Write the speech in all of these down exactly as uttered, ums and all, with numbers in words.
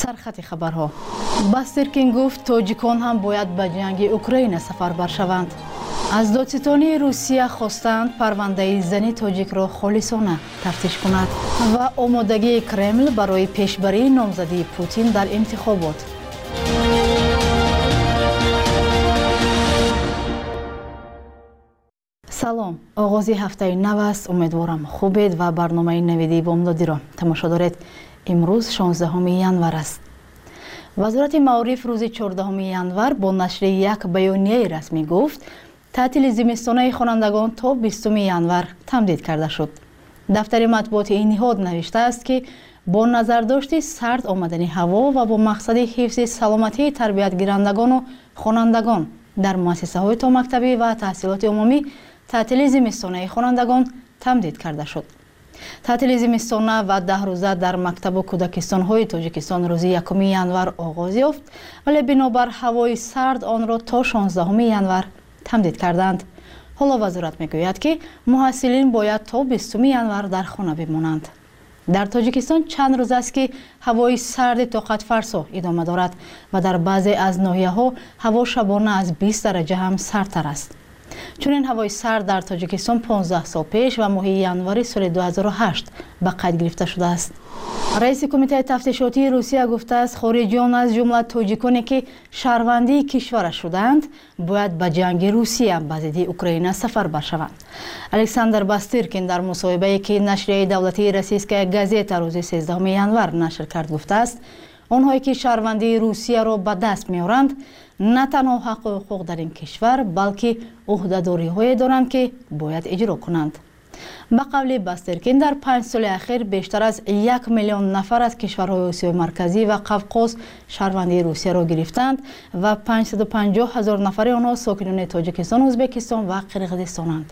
سرخط خبرها. باسترکین گفت تاجیکان هم باید به جنگ اوکراین سفربر شوند. از دادستانی روسیه خواستند پرونده زنی تاجیک را خالصانه تفتیش کند و آمادگی کرمل برای پیشبری نامزدی پوتین در انتخابات. سلام، آغازی هفته نو است. امیدوارم خوبید و برنامه نویدی بامدادی را تماشا دارید. امروز شانزدهم ینور است. وزارت معارف روز چهاردهم ینور با نشر یک بیانیه رسمی گفت تعطیل زمستانه خوانندگان تا بیستم ینور تمدید کرده شد. دفتر مطبوعات این نهاد نوشته است که با نظرداشت سرد آمدن هوا و با مقصد حفظ سلامتی تربیت گیرندگان و خوانندگان در مؤسسه های تا مکتبی و تحصیلات عمومی تعطیل زمستانه خوانندگان تمدید کرده شد. تعطیل زمستانه و ده روزه در مکتب و کودکستان های تاجیکستان روز یکم ینور آغاز یافت، ولی بنابر هوای سرد آن را تا شانزدهم ینور تمدید کردند. حالا وزارت میگوید که محصلین باید تا بیستم ینور در خانه بمانند. در تاجیکستان چند روز است که هوای سرد طاقت فرسا ادامه دارد و در بعضی از ناحیه ها هوا شبانه از بیست درجه هم سردتر است. چون این هوای سرد در تاجیکستان پانزده سال پیش و ماه ینوری سال دو هزار و هشت به قید گرفته شده است. رئیس کمیته تفتیشاتی روسیه گفته است خارجیان از جمله تاجیکانی که شهروندی کشور شدند باید به جنگ روسیه به ضد اوکراین سفربر شوند. الکساندر باسترکین در مصاحبه‌ای که نشریه دولتی روسیسکا گازета روز سیزدهم ینور نشر کرد گفته است آنهایی که شهروندی روسیه را به دست می‌آورند نه تنها حق و حقوق در این کشور بلکه عهده‌داری‌هایی دارند که باید اجرا کنند. به قول باسترکین در پنج سال اخیر بیشتر از یک میلیون نفر از کشورهای آسیای مرکزی و قفقاز شهروندی روسیه را گرفتند و پانصد و پنجاه هزار نفر آنها ساکنان تاجیکستان، ازبکستان و قرقیزستانند.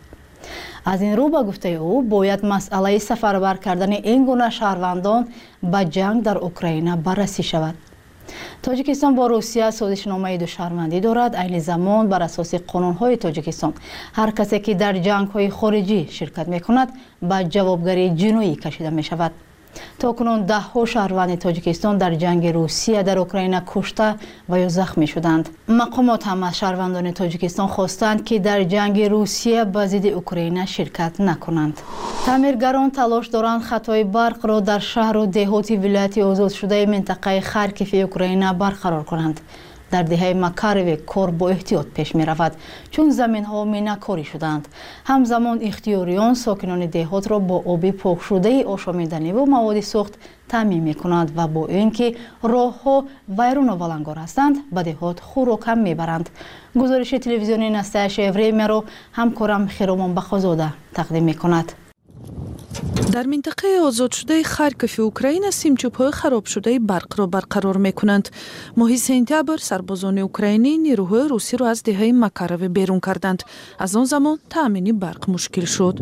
از این رو به گفته او باید مسئله سفربر کردن این گونه شهروندان به جنگ در اوکراین بررسی شود. تاجیکستان با روسیه سازشنامه دو شهروندی دارد. عین زمان بر اساس قانون‌های تاجیکستان هر کسی که در جنگ‌های خارجی شرکت می‌کند به جوابگری جنایی کشیده می‌شود. تاکنون ده ها شهروند تاجیکستان در جنگ روسیه در اوکراین کشته و یا زخمی شدند. مقامات هم از شهروندان تاجیکستان خواستند که در جنگ روسیه به ضد اوکراین شرکت نکنند. تعمیرگران تلاش دارند خطای برق را در شهر و دهات ولایت آزاد شده منطقه خارکیف اوکراین برقرار کنند. در دهه مکاروی کار با احتیاط پیش می رود چون زمین ها مینه‌کاری شدند. همزمان اختیاریان ساکنان دهات را با آب پاک شده آشامیدنی و مواد سوخت تامین می کنند و با اینکه راه ها ویران و ولنگار هستند به دهات خوراک هم می برند. گزارش تلویزیونی نستایش وریم را همکارم خیرامان بخازاده تقدیم می کند. در منطقه آزاد شده خارکیف اوکراین سیمچوب‌های خراب شده برق را برقرار می‌کنند. ماه سپتامبر سربازان اوکراینی نیروهای روسی را از دهه مکاروی بیرون کردند. از آن زمان تامین برق مشکل شد.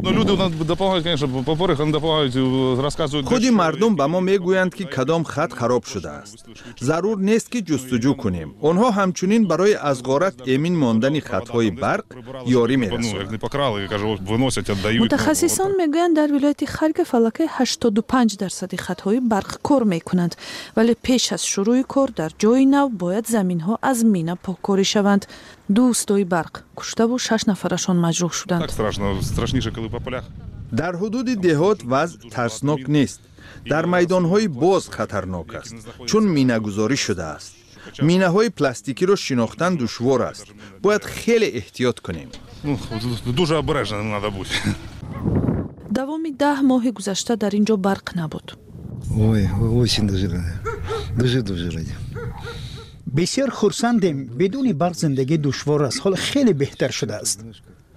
خود مردم به ما میگویند که کدام خط خراب شده است. ضرور نیست که جستجو کنیم. آنها همچنین برای از غارت امین ماندن خط‌های برق یاری می‌رسانند. متخصصان میگویند در ولایت خارکیف فلکه هشتاد و پنج درصد خطهای برق کار میکنند، ولی پیش از شروع کار در جای نو باید زمین ها از مینه پاککاری شوند. دو استای برق کشته و شش نفرشان مجروح شدند. در حدود دهات وضع ترسناک نیست. در میدان های باز خطرناک است چون مینه گذاری شده است. مینه های پلاستیکی را شناختن دشوار است. باید خیلی احتیاط کنیم. دوامی ده ماه گذشته در اینجا برق نبود. اوه очень дуже радий. дуже дуже радий. بسیار خرسندیم. بدون برق زندگی دشوار است. حال خیلی بهتر شده است.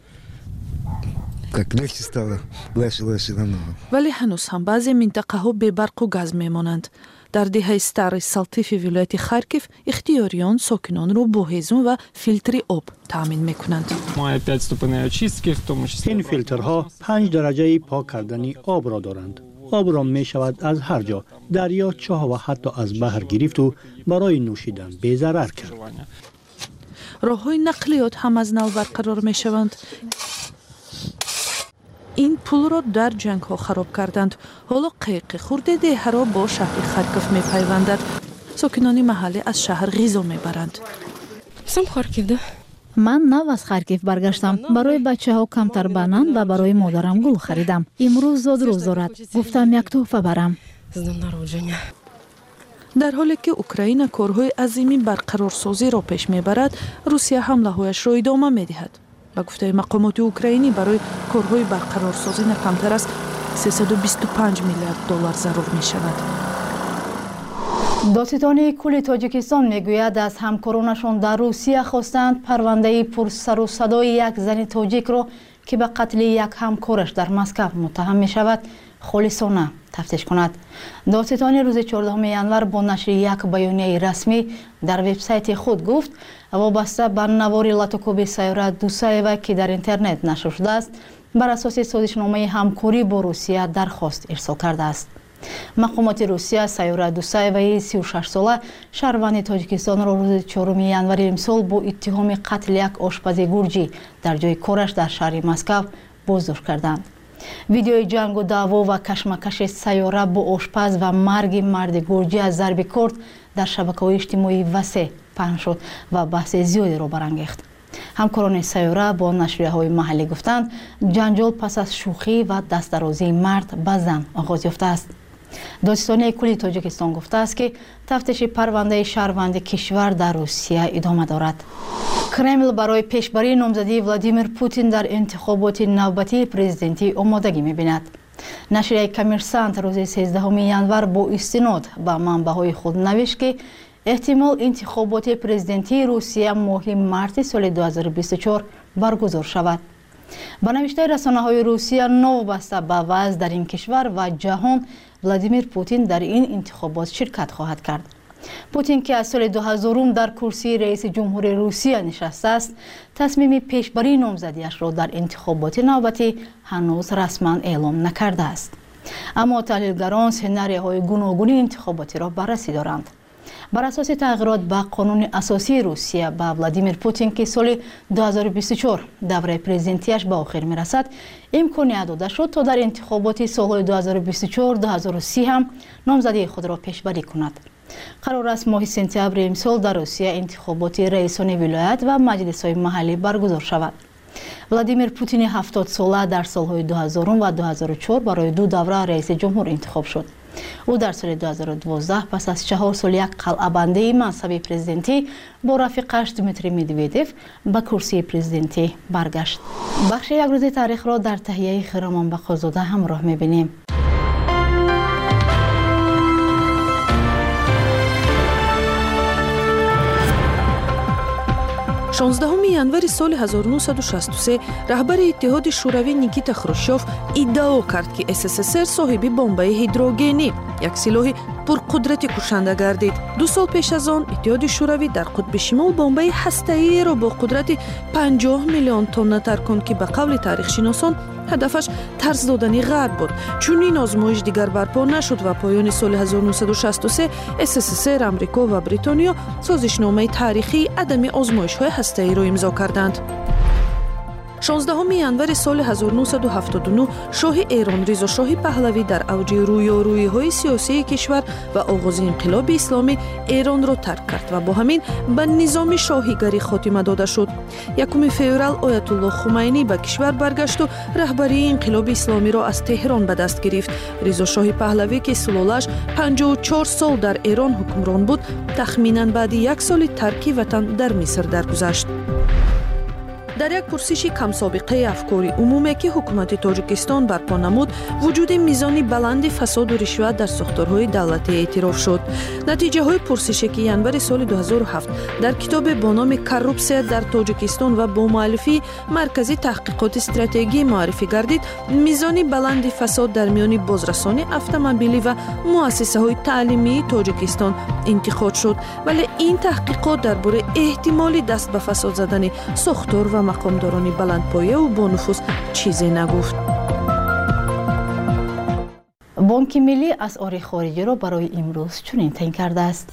Так легче стало. Легче, легче намного. ولی هنوز هم بعضی منطقه ها بی برق و گاز میمانند. در دهه ستار سالتیف ولایت خارکیف اختیاریان ساکنان را با هیزم و فیلتر آب تامین میکنند. این فیلترها پنج درجه پاک کردن آب را دارند. آب را می شود از هر جا، دریا، چاه و حتی از بحر گرفت و برای نوشیدن بی ضرر کرد. راههای نقلیات هم از نو برقرار می شوند. این پل را در جنگ ها خراب کردند. حالا قیق خورده ده را با شهر خارکیف می پیوندد. ساکنان محلی از شهر غذا میبرند. من нав аз Харкив баргаштам. Барои бачаҳо камтар банан ва барои модарам гул харидам. Имрӯз зодрӯз дорад. Гуфтам як тӯҳфа барам. در حالی که اوکراین کارهای عظیمی برقرارسازی را پیش میبرد، روسیه حمله‌هایش را ادامه میدهد. با گفته مقامات اوکراینی برای کارهای برقرارسازی نه کمتر از سیصد و بیست و پنج میلیارد دلار ضرور می شود. دادستانی کل تاجیکستان میگوید از همکارانشان در روسیه خواستند پرونده پر سر و صدای یک زن تاجیک را که به قتل یک همکارش در مسکو متهم می شود خالصانه تفتیش کند. دادستانی روز چهاردهم январ با نشر یک بیانیه رسمی در وبسایت خود گفت وابسته به نوار لاتوکوب سیاره دوسایوا که در اینترنت نشر شده است بر اساس سازشنامه همکاری با روسیه درخواست ارسال کرده است. مقامات روسیه سیاره دوسایوایی سی و شش ساله شهروند تاجیکستان را روز چهارم январ امسال با اتهام قتل یک آشپز گرجی در جای کارش در شهر مسکو بازداشت کردند. ویدیوی جنگ و دعوا و کشمکش سیاره با آشپز و مرگ مرد گرجی از ضرب کارد در شبکه‌های اجتماعی وسیع پخش شد و بحث زیادی را برانگیخت. همکاران سیاره با نشریه‌های محلی گفتند جنجال پس از شوخی و دستدرازی مرد به زن آغاز یافته است. دادستانی کلی تاجیکستان گفته است که تفتیش پرونده شهروند کشور در روسیه ادامه دارد. کرمل برای پیشبری نامزدی ولادیمیر پوتین در انتخابات نوبتی پرزیدنتی آمادگی می‌بیند. نشریه کامرسانت روز سیزدهم январ با استناد به منبع‌های خود نوشت که احتمال انتخابات پرزیدنتی روسیه ماه مارس سال دو هزار و بیست و چهار برگزار شود. با نوشته رسانه‌های روسیه نوبسته به وضع در این کشور و جهان ولادیمیر پوتین در این انتخابات شرکت خواهد کرد. پوتین که از سال دو هزار در کرسی رئیس جمهور روسیه نشسته است، تصمیم پیشبری نامزدیش را در انتخابات نوبتی هنوز رسما اعلام نکرده است. اما تحلیلگران سناریوهای گوناگون انتخاباتی را بررسی دارند. بر اساس تغییرات به قانون اساسی روسیه با ولادیمیر پوتین که سال دو هزار و بیست و چهار دوره پرزیدنتیش به آخر میرسد امکانیت داده شد تا در انتخابات سال دو هزار و بیست و چهار دو هزار و سی هم نامزدی خود را پیشبری کند. قرار است ماه سپتامبر امسال در روسیه انتخابات رئیسان ولایت و مجلس‌های محلی برگزار شود. ولادیمیر پوتین هفتاد ساله در سالهای دو هزار و دو هزار و چهار برای دو دوره رئیس جمهور انتخاب شد. او در سال دو هزار و دوازده پس از چهار سال یک قلعه‌بندی منصب پرزیدنتی با رفیقش دیمیتری مدودوف به کرسی پرزیدنتی برگشت. بخش یک روز تاریخ را در تهیه خرامان بقازاده همراه می‌بینیم. شانزدهم январ سال هزار و نهصد و شصت و سه رهبر اتحاد شوروی نیکیتا خروشچوف ادعا کرد که اس اس اس ار صاحب بمب هیدروژنی یک سلاح پرقدرت کشنده گردید. دو سال پیش از آن اتحاد شوروی در قطب شمال بمب هسته‌ای را با قدرت پنجاه میلیون تن ترکاند که به قول تاریخ شناسان هدفش ترس دادن غرب بود. چون این آزمایش دیگر برپا نشد و پایان سال هزار و نهصد و شصت و سه اس اس اس ار، آمریکا و بریتانیا سازشنامه تاریخی عدم آزمایش‌های هسته‌ای را امضا کردند. شانزدهم январ سال هزار و نهصد و هفتاد و نه شاه ایران رضا شاه پهلوی در اوج رویارویی‌های سیاسی کشور و آغاز انقلاب اسلامی ایران را ترک کرد و با همین به نظام شاهیگری خاتمه داده شد. یکم فوریه آیت الله خمینی به کشور برگشت و رهبری انقلاب اسلامی را از تهران به دست گرفت. رضا شاه پهلوی که سلاله‌اش پنجاه و چهار سال در ایران حکمران بود، تخمیناً بعد یک سال ترک وطن در مصر درگذشت. در یک پرسش کم سابقه افکاری عمومی که حکومت تاجیکستان برپا نمود، وجود میزانی بلند فساد و رشوت در ساختارهای دولتی اعتراف شد. نتیجه های پرسشی که январ سال دو هزار و هفت در کتاب با نام کورپسیا در تاجیکستان و با مؤلفی مرکزی تحقیقات استراتژی معرفی گردید، میزانی بلند فساد در میان بازرسان اتومبیلی و مؤسسه های تعلیمی تاجیکستان انتقاد شد، ولی این تحقیقات درباره احتمال دست به فساد زدن ساختار و مقامداران بلندپایه و با نفوذ چیزی نگفت. بانک ملی اسعار خارجی را برای امروز چنین تعیین کرده است.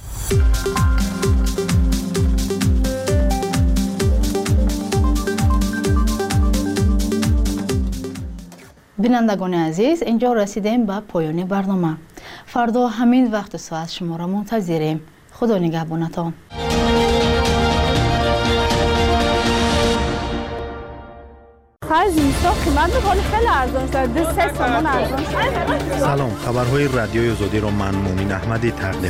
بینندگان عزیز، اینجا رسیدیم به پایان برنامه. فردا همین وقت ساعت شما را منتظریم. خدا نگهبانتان. سلام، خبرهای رادیوی آزادی را من مومن احمدی تقدیم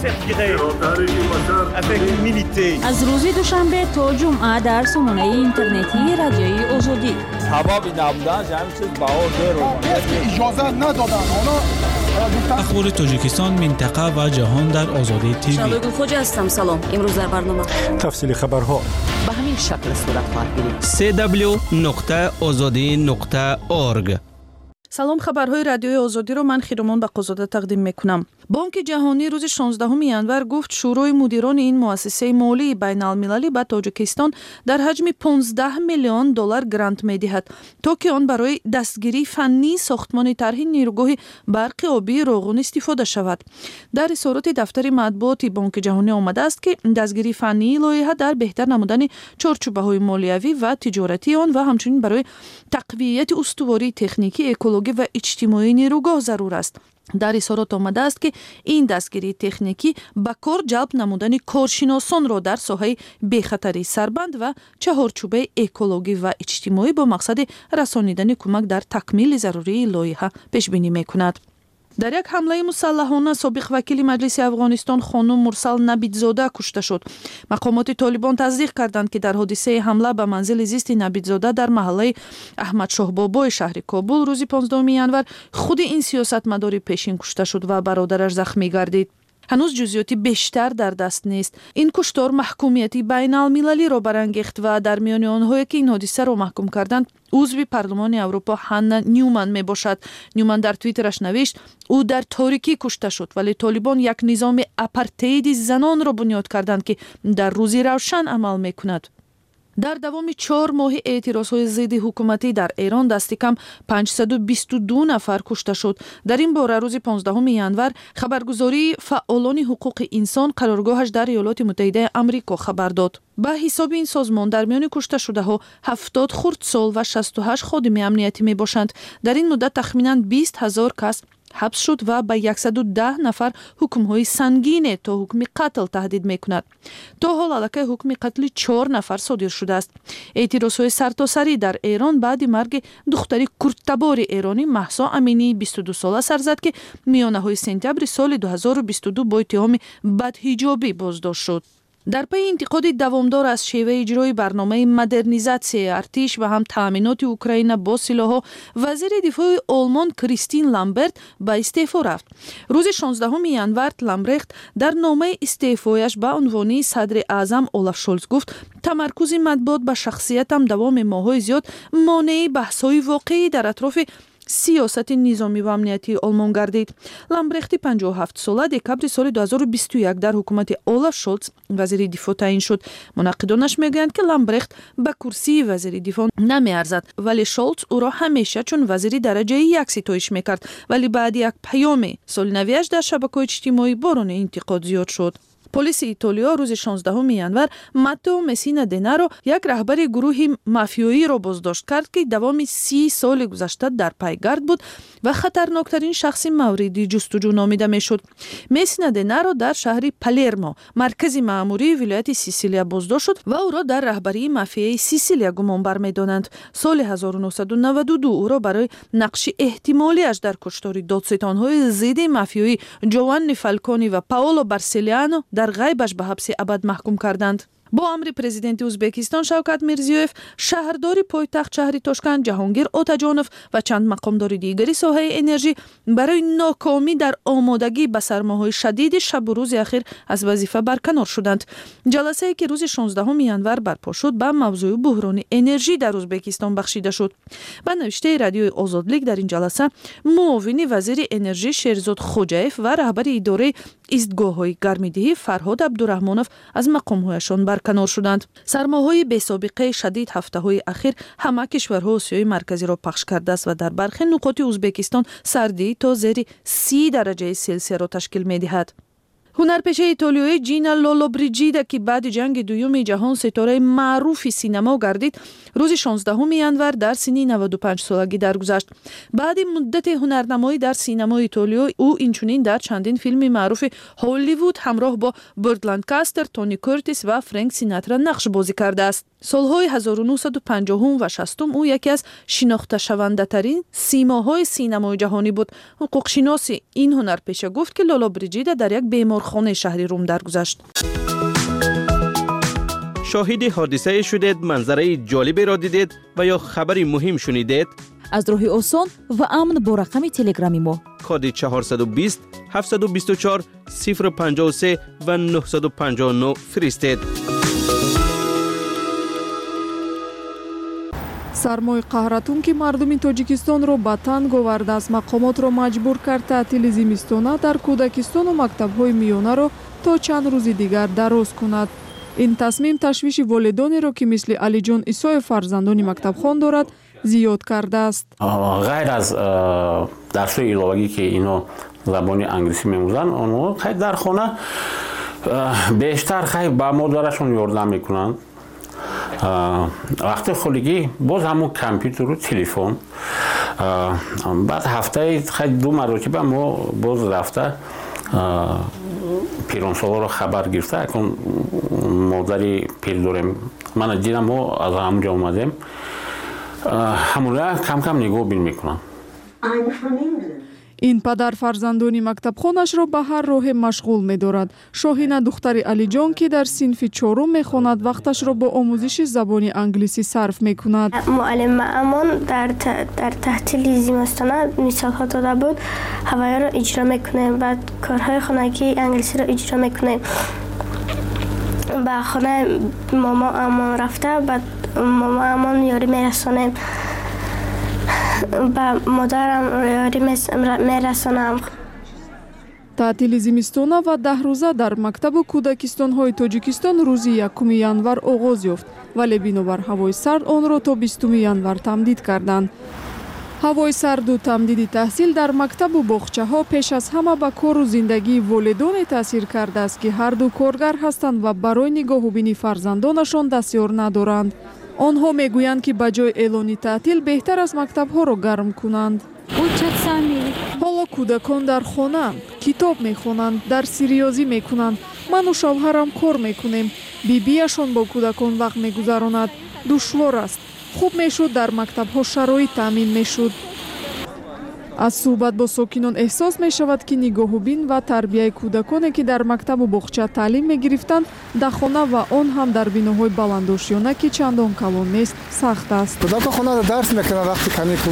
می‌کنم. از روز دوشنبه تا جمعه در سامانه اینترنتی رادیوی آزادی. سبب نبودن همین چیز بهار اجازه ندادن. اخبار تاجیکستان، منطقه و جهان در آزادی تیوی. شبگون خوجا هستم. سلام. امروز در برنامه تفصیل خبرها به همین شکل صورت خواهد گرفت. سی دبلیو نقطه آزادی نقطه اورگ. سلام، خبرهای رادیوی آزادی رو من خیرمان بقازاده تقدیم میکنم. بانک جهانی روز شانزدهم ینور گفت شورای مدیران این مؤسسه مالی بین المللی به تاجیکستان در حجم پانزده میلیون دلار گرانت میدهد تا که آن برای دستگیری فنی ساختمان طرح نیروگاه برق آبی روغن استفاده شود. در اظهارات دفتر مطبوعات بانک جهانی آمده است که دستگیری فنی لایحه در بهتر نمودن چارچوب‌های مالیوی و تجارتی آن و همچنین برای تقویت استواری تکنیکی، اکولوژی و اجتماعی نیروگاه ضرور است. در اظهارات آمده است که این دستگیری تکنیکی به کار جلب نمودن کارشناسان را در ساحه بی‌خطری سربند و چهارچوبه اکولوژی و اجتماعی با مقصد رسانیدن کمک در تکمیل ضروری لایحه پیش بینی می‌کند. در یک حمله مسلحانه سابق وکیل مجلس افغانستان خانم مرسل نبیدزاده کشته شد. مقامات طالبان تصدیق کردند که در حادثه حمله به منزل زیست نبیدزاده در محله احمد شاه بابای شهر کابل روز پانزدهم ینور خود این سیاستمدار پیشین کشته شد و برادرش زخمی گردید. هنوز جزئیاتی بیشتر در دست نیست. این کشتار محکومیتی بین المللی را برانگیخت و در میان آنهایی که این حادثه را محکوم کردند عضو پارلمان اروپا هانا نیومن می باشد. نیومن در توییترش نوشت او در تاریکی کشته شد ولی طالبان یک نظام آپارتاید زنان را بنیاد کردند که در روزی روشن عمل می کند. در دوام چهار ماه اعتراضهای ضد حکومتی در ایران دست کم پانصد و بیست و دو نفر کشته شد. در این باره روز پانزدهم ینور خبرگزاری فعالان حقوق انسان قرارگاهش در ایالات متحده آمریکا خبر داد. به حساب این سازمان در میان کشته شده ها هفتاد خردسال و شصت و هشت خادم امنیتی می باشند. در این مدت تخمیناً بیست هزار کس حبس شد و به صد و ده نفر حکم‌های سنگین تا حکم قتل تهدید می‌کند. تا حال علیه حکم قتل چهار نفر صادر شده است. اعتراضهای سرتاسری در ایران بعد مرگ دختری کردتبار ایرانی مهسا امینی بیست و دو ساله سر زد که میانه‌های سپتامبر سال دو هزار و بیست و دو با اتهام بدحجابی بازداشت شد. در پی انتقاد دوامدار از شیوه اجرای برنامه مدرنیزاسیون ارتش و هم تامینات اوکراین با سلاح‌ها، وزیر دفاع آلمان کریستین لامبرت به استعفا رفت. روز شانزدهم ینور لامبرت در نامه استعفایش به عنوان صدر اعظم اولاف شولز گفت تمرکز مطبوعات به شخصیتم دوام ماه‌های زیاد مانع بحث‌های واقعی در اطراف سیاست نظامی و امنیتی آلمان گردید. لامبرخت پنجاه و هفت ساله دکبر سال دو هزار و بیست و یک در حکومت اولاف شولز وزیر دفاع تعیین شد. منقدانش میگویند که لامبرخت به کرسی وزیر دفاع نمیارزد ولی شولز او را همیشه چون وزیر درجه یک ستایش میکرد ولی بعد یک پیام سالنویش در شبکه‌های اجتماعی بارون انتقاد زیاد شد. پلیس ایتالیا روز شانزدهم ینور ماتئو مسینا دنارو یک رهبر گروه مافیایی را بازداشت کرد که دوام سی سال گذشته در پایگرد بود و خطرناکترین شخص مورد جستجو نامیده میشد. مسینا دنارو در شهر پالرمو مرکز مأموری ولایت سیسیلیا بازداشت شد و او را در رهبری مافیای سیسیلیا گمان برمی‌دارند. سال هزار و نهصد و نود و دو او را برای نقش احتمالیش در کشتار دادستان‌های ضد مافیایی جوانی فالکونی و پائولو بارسلیانو در غیبش به حبس ابد محکوم کردند. با امر پرزیدنت ازبکستان شوکت میرزیوف، شهردار پایتخت شهر تاشکند جهانگیر اوتاجانوف و چند مقامدار دیگری ساحه انرژی برای ناکامی در آمادگی به سرماهای شدید شب و روز اخیر از وظیفه برکنار شدند. جلسه‌ای که روز شانزدهم ینور برپا شد به موضوع بحران انرژی در ازبکستان بخشیده شد. به نوشته رادیوی آزادلیگ در این جلسه معاون وزیر انرژی شیرزاد خوجایف و رهبر اداره ایستگاه‌های گرمایدهی فرهاد عبدالرحمانوف از مقام‌هایشان برکنار شدند. سرماهای بی‌سابقه شدید هفته‌های اخیر همه کشورها آسیای مرکزی را پخش کرده است و در برخی نقاط ازبکستان سردی تا زیر سی درجه سلسیوس را تشکیل می‌دهد. ҳунарпешаи итолиёӣ Ҷина Лоллобриҷида, ки баъди ҷанги дуюми ҷаҳон ситораи маъруфи синемо гардид, рӯзи шонздаҳуми январ дар синни наводу панҷ солагӣ даргузашт. Баъди муддати ҳунарнамоӣ дар синемои итолиё, ӯ инчунин дар чандин филми маъруфи Ҳолливуд ҳамроҳ бо Бурт Ланкастер, Тони Кёртис ва Фрэнк Синатра нақш бозӣ кардааст. солҳои ҳазору нӯҳсаду панҷоҳум ва шастум ӯ яке аз шинохташавандатарин симоҳои синемои ҷаҳонӣ буд. ҳуқуқшиноси ин ҳунарпеша гуфт, ки Лоллобриҷида дар як беморхонаи шаҳри Рум даргузашт. شاهد حادثه شدید، منظره جالبی را دیدید و یا خبری مهم شنیدید؟ از راه آسان و امن با رقم تلگرامی ما کد چهارصد و بیست هفتصد و بیست و چهار صفر پنجاه و سه و نهصد و پنجاه و نه فرستید. سرمای قهرتون که مردم تاجیکستان را به تنگ آورده است، مقامات را مجبور کرد تعطیل زمستانه در کودکستان و مکتب‌های میانه را تا چند روز دیگر دراز کند. این تصمیم تشویش والدانی را که مثل علیجان عیسی فرزندان مکتبخوان دارد زیاد کرده است. غیر از درس‌های ایدئولوژی که اینا زبان انگلیسی می‌آموزند، آنها خیلی در خانه بیشتر خیلی با مادرشون یاردم میکنند. وقتی خودگی باز همون کامپیوتر و تلفن، بعد هفته خیلی دو مرتبه ما باز رفته پیرانسالا رو خبر گرفته اکن مادری پیر داریم. من دیدم ما از همونجا اومدیم، همونجا کم کم نگاه بین میکنم. این پدر فرزندانی مکتبخانش را به هر راه مشغول می‌دارد. شاهینه دختر علیجان که در صنف چهارم می‌خواند وقتش را با آموزش زبان انگلیسی صرف می‌کند. معلم امان در در تعطیل زمستانه مثال‌ها داده بود، هوایی را اجرا می‌کنیم، بعد کارهای خانگی انگلیسی را اجرا می‌کنیم. به خانه ماما امان رفته، بعد ماما امان یاری می‌رسونیم. با مادرم یاری میرسانم. تعطیل زمستانه و ده روزه در مکتب و کودکستان‌های تاجیکستان روزی یکم январ آغاز یافت، ولی بنابر هوای سرد آن را تا بیستم январ تمدید کردند. هوای سرد و تمدید تحصیل در مکتب و باغچه‌ها پیش از همه به کار و زندگی والدان تاثیر کرده است که هر دو کارگر هستند و برای نگاه‌وبینی فرزندانشان دستیار ندارند. آنها میگویند که به جای اعلان تعطیل بهتر است مکتب‌ها را گرم کنند. حالا کودکان در خانه‌اند، کتاب می‌خوانند، درس ریاضی می‌کنند. من و شوهرم کار می‌کنیم. بیبیشان با کودکان وقت می‌گذراند. دشوار است. خوب میشد در مکتب‌ها شرایط تامین میشد. از صحبت با ساکنان احساس می شود که نگاه‌وبین و تربیت کودکانی که در مکتب و باغچه تعلیم می گرفتند در خانه و آن هم در بناهای بلندآشیانه که چندان کلان نیست سخت است. کودکان خانه درس میکنند وقتی کانیکول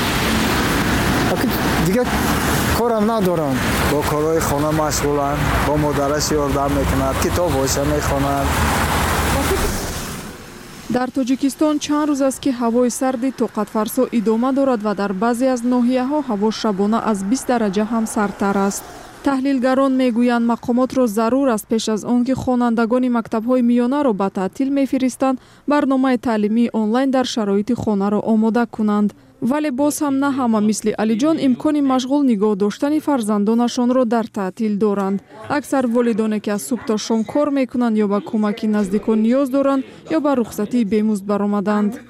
دیگه کارم ندارند، با کارهای خانه مشغولند، با مادرش یاردم میکنند، کتاب هاشون میخوانند. در تاجیکستان چند روز است که هوای سرد طاقت فرسا ادامه دارد و در بعضی از ناحیه‌ها هوا شبانه از بیست درجه هم سردتر است. تحلیلگران میگویند مقامات را ضرور است پیش از آنکه خوانندگان مکتب‌های میانه را به تعطیل می‌فرستند برنامه تعلیمی آنلاین در شرایط خانه را آماده کنند. ولی باز هم نه همه مثل علیجان امکان مشغول نگاه داشتن فرزندانشان را در تعطیل دارند. اکثر والدانی که از صبح تا شام کار میکنند یا به کمک نزدیکان نیاز دارند یا به رخصتی بیمزد برآمدند.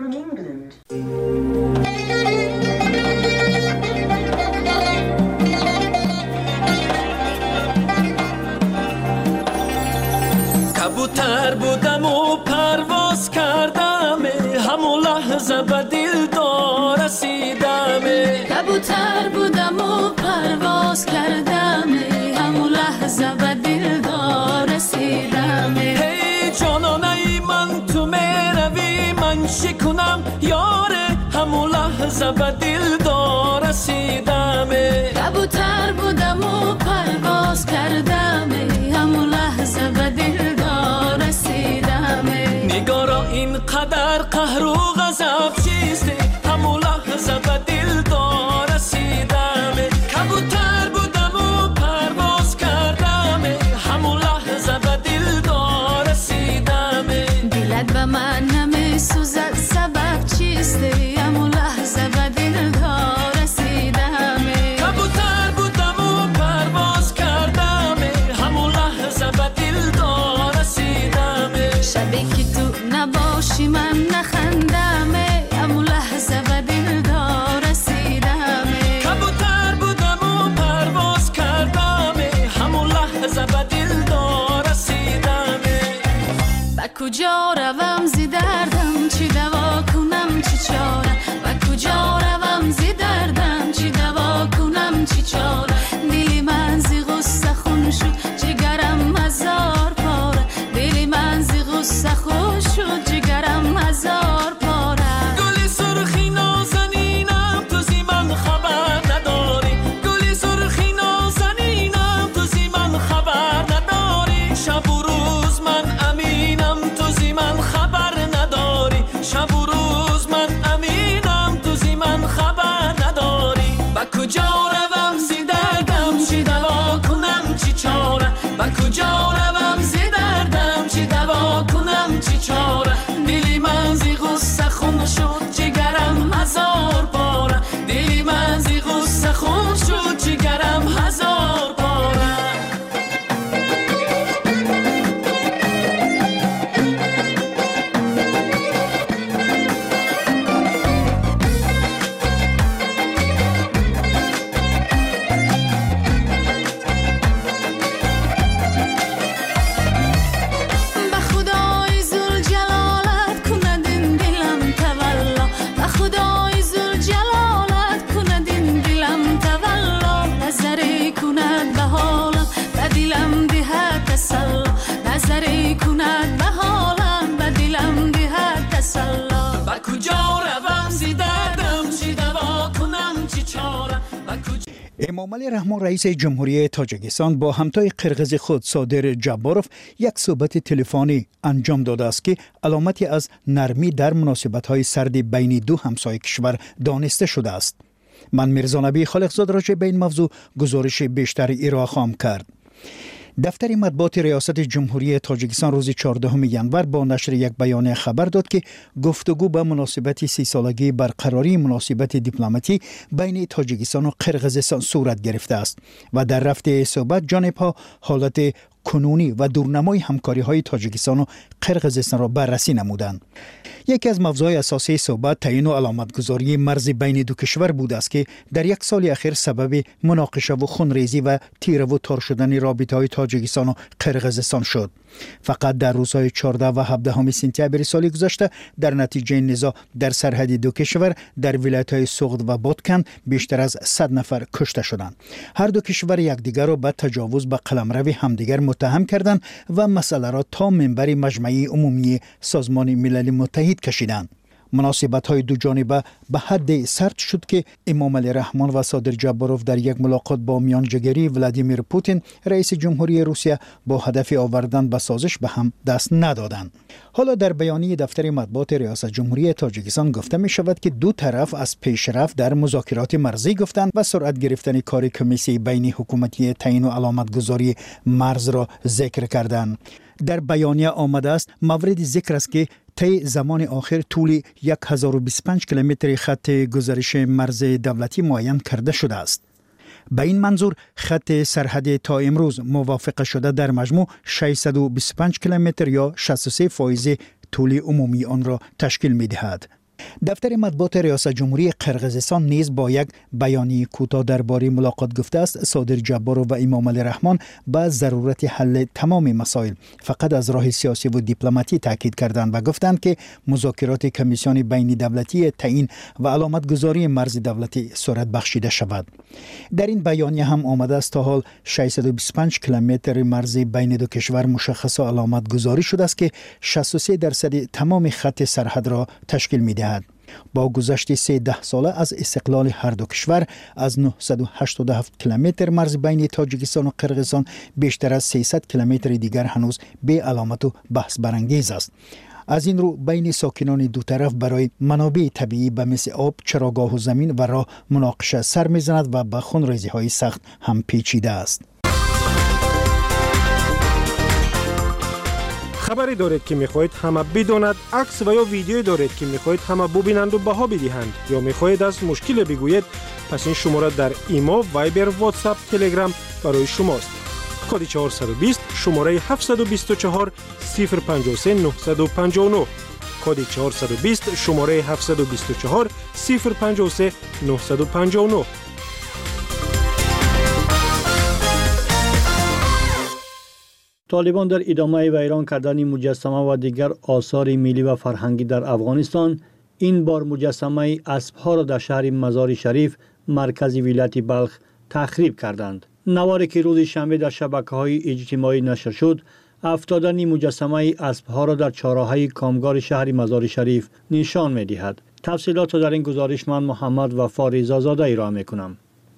کبوتر بودم و پرواز کردم، همون لحظه به دلدار رسیدم. کبوتر بودم و پرواز کردم، همون لحظه به دلدار رسیدم. هی جانانه من تو میروی من شکنم یاره، همون لحظه به دلدار رسیدم. کبوتر بودم و پرواز کردم، همون لحظه به دلدار رسیدم. نگارا اینقدر قهر و غضب چیسته، همون لحظه به دلدار رسیدم. کبوتر بودم و پرواز کردم، همون لحظه به دلدار رسیدم. دلت به من نمیسوزد سبب چیسته، همون لحظه به دلدار رسیدم. کبوتر بودم و پرواز کردم، همون کجا روم زی دردم چی دوا کنم چی چاره و کجا روم زی دردم چی دوا کنم چی چاره دلی من زی غصه خون شد جگرم هزار پاره دلی من زی غصه خون شد جگرم هزار پاره گل سرخی نازنینم تو زی من خبر نداری گل سرخی نازنینم تو زی من خبر نداری شب و روز من امینم تو زی من خبر نداری شب و روز من امینم تو زی من خبر نداری با کجا روم زی دردم چی دوا کنم چی چاره با کجا روم زی دردم چی دوا کنم چی چاره دلی من زی غصه خون شد جگرم هزار پاره دلی من زی غصه خون شد جگرم هزار پاره امامعلی رحمان رئیس جمهوری تاجیکستان با همتای قرغیز خود صادر جباروف یک صحبت تلفنی انجام داده است که علامتی از نرمی در مناسبت‌های سرد بین دو همسایه کشور دانسته شده است. من میرزا نبی خالقزاد راجع به این موضوع گزارش بیشتری ارائه خواهم کرد. دفتر مطبوعات ریاست جمهوری تاجیکستان روز چهاردهم ژانویه با نشر یک بیانیه خبر داد که گفتگو به مناسبت سی سالگی برقراری مناسبت دیپلماتی بین تاجیکستان و قرغیزستان صورت گرفته است و در رفته صحبت جانب‌ها حالت کنونی و دورنمای همکاری های تاجیکستان و قرغیزستان را بررسی نمودند. یکی از موضوعات اساسی صحبت تعیین و علامتگذاری مرز بین دو کشور بوده است که در یک سال اخیر سبب مناقشه و خونریزی و تیره و تار شدن رابطه های تاجیکستان و قرغیزستان شد. فقط در روزهای چهارده و هفده سپتامبر سال گذشته در نتیجه نزاع در سرحد دو کشور در ولایت‌های سوغد و بادکن بیشتر از صد نفر کشته شدند. هر دو کشور یکدیگر را به تجاوز به قلمرو همدیگر متهم کردند و مسئله را تا منبر مجمع عمومی سازمان ملل متحد کشیدند. مناسبت‌های دو جانبه به حد سرد شد که امامعلی رحمان و صادر جباروف در یک ملاقات با میانجیگری ولادیمیر پوتین رئیس جمهوری روسیه با هدف آوردن به سازش به هم دست ندادند. حالا در بیانیه دفتر مطبوعات ریاست جمهوری تاجیکستان گفته می شود که دو طرف از پیشرفت در مذاکرات مرزی گفتند و سرعت گرفتن کار کمیسیون بین حکومتی تعیین و علامتگذاری مرز را ذکر کردند. در بیانیه آمده است مورد ذکر است که طی زمان آخر طول هزار و بیست و پنج کیلومتر خط گزارش مرز دولتی معین کرده شده است. به این منظور خط سرحد تا امروز موافقه شده در مجموع ششصد و بیست و پنج کیلومتر یا شصت و سه درصد طول عمومی آن را تشکیل می دهد. دفتر مطبوعات ریاست جمهوری قرغیزستان نیز با یک بیانیه کوتاه درباره ملاقات گفته است صادر جباروف و امامعلی رحمان به ضرورت حل تمام مسائل فقط از راه سیاسی و دیپلماتی تاکید کردند و گفتند که مذاکرات کمیسیون بین دولتی تعیین و علامتگذاری مرز دولتی صورت بخشیده شود. در این بیانیه هم آمده است تا حال ششصد و بیست و پنج کیلومتر مرز بین دو کشور مشخص و علامتگذاری شده است که شصت و سه درصد تمام خط سرحد را تشکیل می‌دهد. با گذشت سیزده ساله از استقلال هر دو کشور از نهصد و هشتاد و هفت کیلومتر مرز بین تاجیکستان و قرغیزستان بیشتر از سیصد کیلومتر دیگر هنوز به علامت و بحث برانگیز است. از این رو بین ساکنان دو طرف برای منابع طبیعی به مثل آب، چراگاه و زمین و راه مناقشه سر می‌زند و به خونریزی‌های سخت هم پیچیده است. خبری دارید که میخواهید همه بداند، عکس و یا ویدیویی دارید که میخواهید همه ببینند و بها بدهند یا میخواهید از مشکل بگویید، پس این شماره در ایما، وایبر، واتساپ، تلگرام برای شماست. کد چهارصد و بیست شماره هفتصد و بیست و چهار صفر پنجاه و سه نهصد و پنجاه و نه کد چهارصد و بیست شماره هفتصد و بیست و چهار صفر پنجاه و سه نهصد و پنجاه و نه. طالبان در ادامه ویران کردن مجسمه و دیگر آثار ملی و فرهنگی در افغانستان، این بار مجسمه اسب‌ها را در شهر مزار شریف مرکز ولایت بلخ تخریب کردند. نواری که روز شنبه در شبکه‌های اجتماعی نشر شد، افتادن مجسمه اسب‌ها را در چهارراهی کامگار شهر مزار شریف نشان می‌دهد. تفصیلات را در این گزارش من محمد وفا رضازاده ارائه می‌کنم.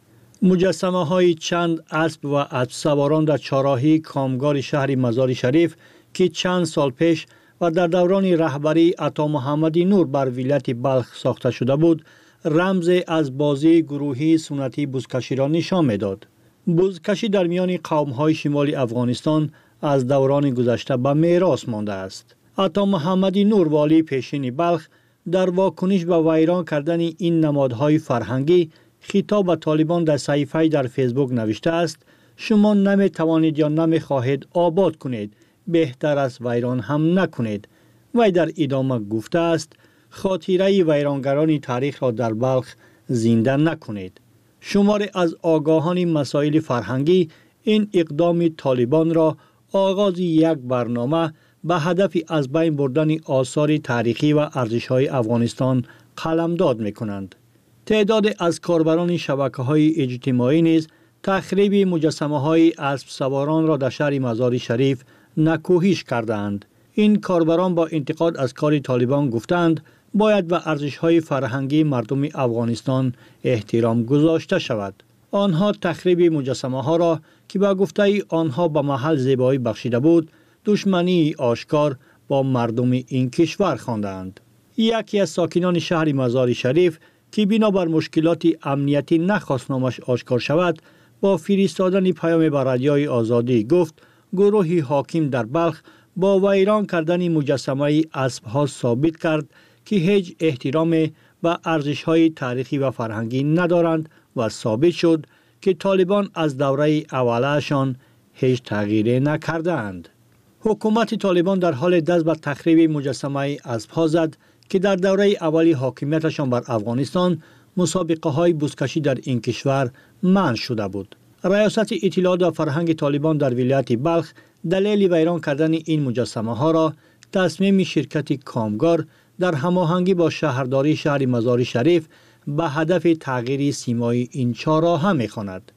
مجسمه های چند اسب و اسب سواران در چهارراهی کامگار شهر مزار شریف که چند سال پیش و در دوران رهبری عطا محمد نور بر ولایت بلخ ساخته شده بود، رمز از بازی گروهی سنتی بزکشی را نشان می‌داد. بزکشی در میان قوم‌های شمال افغانستان از دوران گذشته به میراث مانده است. عطا محمد نور والی پیشین بلخ در واکنش به ویران کردن این نمادهای فرهنگی خطاب به طالبان در صحیفه‌ای در فیسبوک نوشته است: شما نمی توانید یا نمی خواهید آباد کنید، بهتر است ویران هم نکنید. وی در ادامه گفته است: خاطره ویرانگران تاریخ را در بلخ زنده نکنید. شماری از آگاهان مسائل فرهنگی این اقدام طالبان را آغاز یک برنامه به هدف از بین بردن آثار تاریخی و ارزش‌های افغانستان قلمداد می‌کنند. تعداد از کاربران شبکه‌های اجتماعی نیز تخریب مجسمه‌های اسب سواران را در شهر مزار شریف نکوهش کردند. این کاربران با انتقاد از کار طالبان گفتند باید به ارزش‌های فرهنگی مردم افغانستان احترام گذاشته شود. آنها تخریب مجسمه‌ها را که با گفته آنها به محل زیبایی بخشیده بود، دشمنی آشکار با مردم این کشور خواندند. یکی از ساکنان شهر مزار شریف که بنابر مشکلات امنیتی نخواست نامش آشکار شود، با فرستادن پیام به رادیوی آزادی گفت گروهی حاکم در بلخ با ویران کردن مجسمه اسب‌ها ثابت کرد که هیچ احترام به ارزش‌های تاریخی و فرهنگی ندارند و ثابت شد که طالبان از دوره اولشان هیچ تغییری نکردند. حکومت طالبان در حال دست به تخریب مجسمه اسب‌ها زد که در دوره اولی حاکمیتشان بر افغانستان مسابقه های بزکشی در این کشور منع شده بود. ریاست اطلاعات و فرهنگ طالبان در ولایت بلخ دلیل ویران کردن این مجسمه ها را تصمیم شرکت کامگار در هماهنگی با شهرداری شهر مزار شریف به هدف تغییر سیمای این چهارراه می‌خواند.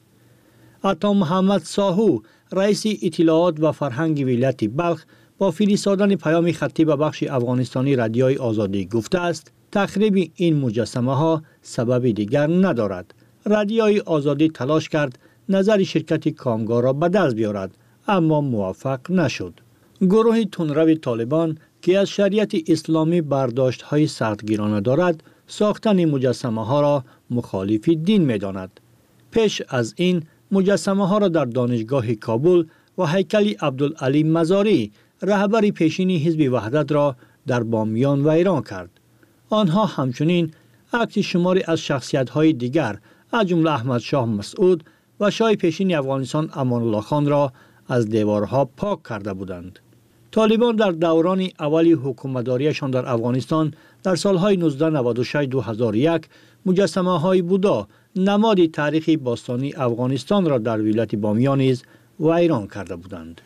عطا محمد ساهو، رئیس اطلاعات و فرهنگ ولایت بلخ، با فرستادن پیام خطی به بخش افغانستانی رادیوی آزادی گفته است تخریب این مجسمه ها سبب دیگر ندارد. رادیوی آزادی تلاش کرد نظر شرکت کامگار را به دست بیارد، اما موفق نشد. گروه تندرو طالبان که از شریعت اسلامی برداشت های سختگیرانه دارد، ساختن مجسمه ها را مخالف دین می داند. پیش از این مجسمه ها را در دانشگاه کابل و هیکل عبدالعلی مزاری، رهبر پیشین حزب وحدت را در بامیان ویران کرد. آنها همچنین عکس شماری از شخصیت‌های دیگر از جمله احمد شاه مسعود و شاه پیشین افغانستان امان الله خان را از دیوارها پاک کرده بودند. طالبان در دوران اولی حکومتداریشان در افغانستان در سالهای نوزده نود و شش تا دو هزار و یک مجسمه‌های بودا، نماد تاریخی باستانی افغانستان را در ولایت بامیان نیز ویران کرده بودند.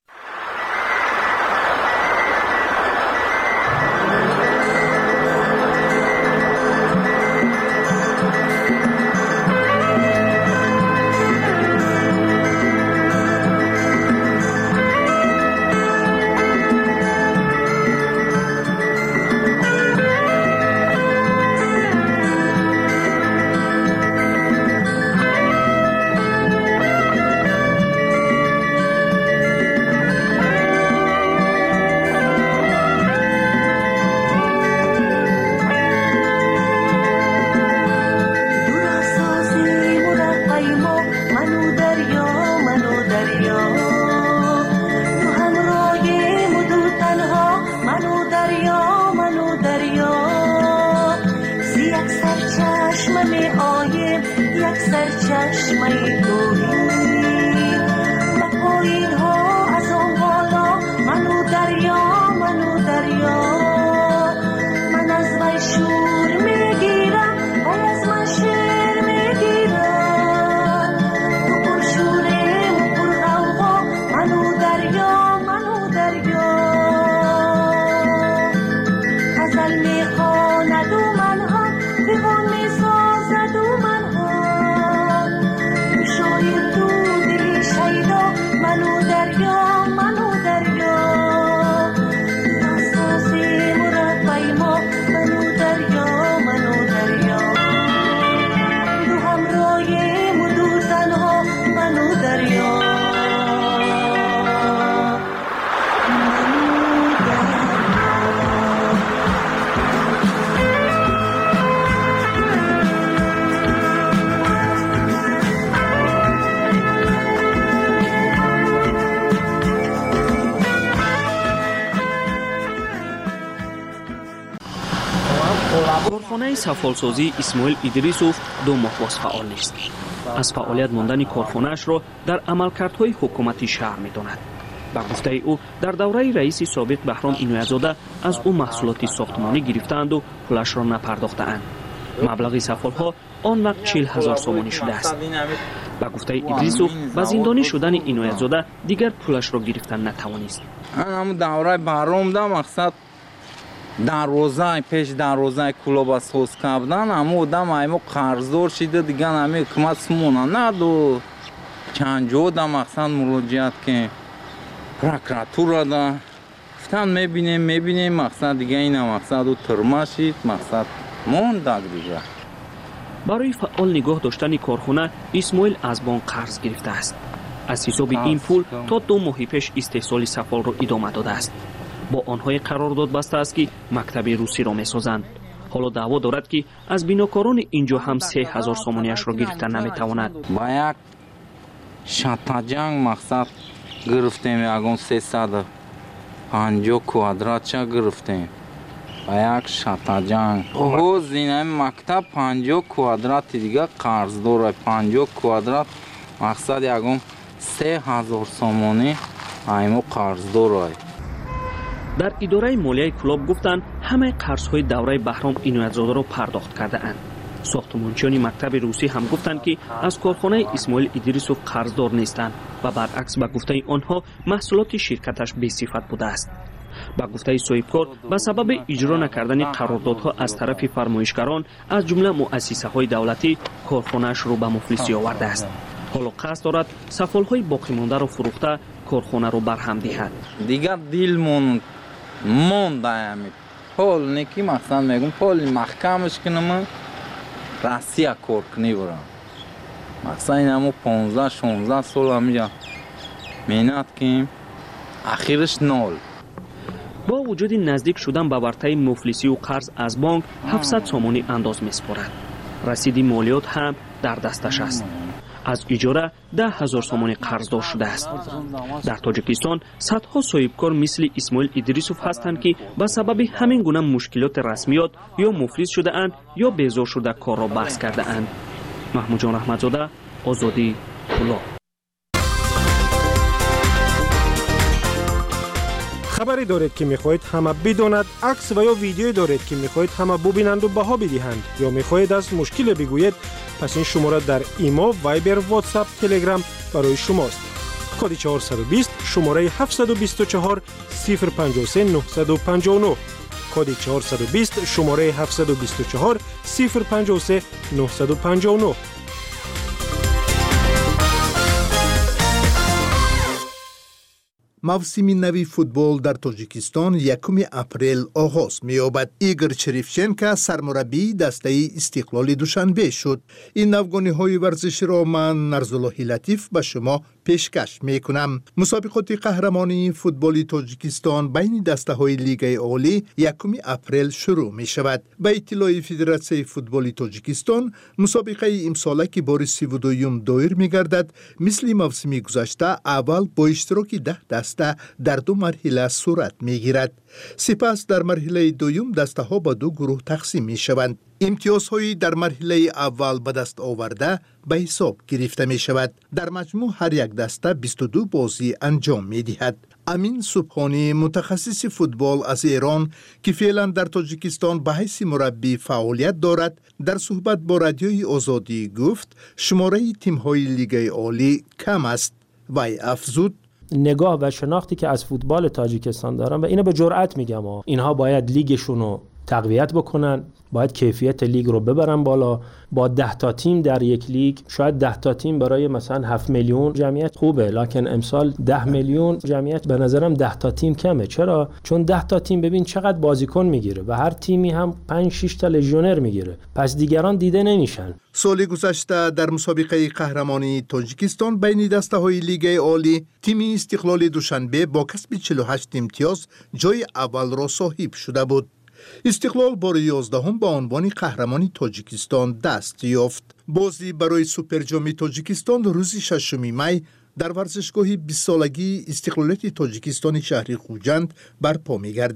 کارخانه سفالسازی اسماعیل ادریسوف دو ماه باز فعال نیست. از فعالیت ماندن کارخانه‌اش را در عملکردهای حکومتی شرح می‌داند. با گفته او در دوره رئیس سابق بهرام اینویت‌زاده از او محصولات ساختمانی گرفتند و پولش را نپرداختند. مبلغ سفالها آن وقت چهل هزار سومانی شده است. با گفته ادریسوف با زندانی شدن اینویت‌زاده دیگر پولش را گرفتن نتوانست. همون دوره بهرام ده مقصد در روزای پیش در روزای کلوب سوز کردن همو دم ایمو قرضدار شده دیگه همه حکومت سمونه ندو چند جو ده مقصد مراجعت که پروکراتور ده گفتن میبینیم میبینیم مقصد دیگه این مقصد و ترمه شید مقصد موندک دیگه. برای فعال نگاه داشتن کارخانه اسماعیل از بانک قرض گرفته است. از حساب این پول تا دو ماه پیش استحصال سفال را ادامه داده است. با آنهای قرارداد بسته است که مکتب روسی را می‌سازند. حالا دعوا دارد که از بیناکاران اینجا هم سه هزار سومانیش را گرفتن نمیتواند. با یک شطرنج مقصد گرفتیم یکم سیصد و پنجاه کوادرات چه گرفتیم. با یک شطرنج او زینه مکتب پنجاه کوادرات دیگه قرض داره. پنجاه کوادرات مقصد یکم سه هزار سومانی ایمو قرض داره. در اداره مالیه کلوب گفتند همه قرض‌های دوره بهرام اینویت‌زاده را پرداخت کرده اند. ساختمانچیان مکتب روسی هم گفتند که از کارخانه اسماعیل ادریسوف قرضدار نیستند و برعکس به گفته آنها محصولات شرکتش بی‌صفت بوده است. با گفته صاحبکار به سبب اجرا نکردن قراردادها از طرف فرمایشگران از جمله مؤسسه‌های دولتی کارخانه‌اش را به مفلسی آورده است. حالا قصد دارد سفالهای باقی مانده را فروخته کارخانه را برهم دهد. دیگر دیلمون مونده همین پول نکی مقصد میگم پول محکمش کنم روسیه کار کنی برم مقصد این همون پانزده شانزده سال همینجا مینت کیم اخیرش نول. با وجود نزدیک شدن به ورطه مفلسی و قرض از بانک هفتصد سومانی انداز میسپارد. رسید مالیات هم در دستش است. از اجاره ده هزار سومانی قرضدار شده است. در تاجیکستان صدها صاحبکار مثل اسماعیل ادریسوف هستند که به سبب همین گونه مشکلات رسمیات یا مفلس شده اند یا بیزار شده کار را بحث کرده اند. محمود جان رحمتزاده، آزادی، پولا. خبری دارید که میخواهید همه بداند، عکس و یا ویدیویی دارید که میخواهید همه ببینند و بها بدهند یا میخواهید از مشکل بگویید، پس این شماره در ایما، وایبر، واتساپ، تلگرام برای شماست. کد چهارصد و بیست شماره هفتصد و بیست و چهار صفر پنجاه و سه نهصد و پنجاه و نه. کد چهارصد و بیست شماره هفتصد و بیست و چهار صفر پنجاه و سه نهصد و پنجاه و نه. موسم نوی فوتبال در تاجیکستان یکم اپریل آغاز می‌یابد. ایگور چریفچنکا سرمربی دسته استقلال دوشنبه شد. این نوگانی‌های ورزشی را من نرزالله لطیف به شما پیشکش می‌کنم. مسابقات قهرمانی فوتبال تاجیکستان بین دسته‌های لیگ عالی یکم اپریل شروع می‌شود. به اطلاع فدراسیون فوتبال تاجیکستان، مسابقه امساله که بار سی و دوم دایر می‌گردد، مثل موسم گذشته اول با اشتراک ده دسته در دو مرحله صورت می‌گیرد. سپس در مرحله دوم دسته ها به دو گروه تقسیم می شوند. امتیازهایی در مرحله اول به دست آورده به حساب گرفته می شود. در مجموع هر یک دسته بیست و دو بازی انجام می دهد. امین سبحانی متخصص فوتبال از ایران که فعلا در تاجیکستان به حیث مربی فعالیت دارد، در صحبت با رادیوی آزادی گفت شماره تیم‌های لیگ عالی کم است. وی افزود نگاه و شناختی که از فوتبال تاجیکستان دارم و اینو به جرئت میگم ها، اینها باید لیگشون رو تقویت بکنن، باید کیفیت لیگ رو ببرن بالا. با ده تا تیم در یک لیگ، شاید ده تا تیم برای مثلا هفت میلیون جمعیت خوبه، لکن امسال ده میلیون جمعیت به نظرم ده تا تیم کمه. چرا؟ چون ده تا تیم ببین چقدر بازیکن میگیره و هر تیمی هم پنج شش تا لژیونر میگیره، پس دیگران دیده نمیشن. سال گذشته در مسابقه قهرمانی تاجیکستان بین دسته‌های لیگ عالی، تیم استقلال دوشنبه با کسب چهل و هشت امتیاز جای اول را صاحب شده بود. استقلال بار یازدهم با عنوان قهرمانی تاجیکستان دست یافت. بازی برای سوپر جام تاجیکستان روز ششم می در ورزشگاه بیست سالگی استقلالیت تاجیکستان شهر خوجند برپا می گردد.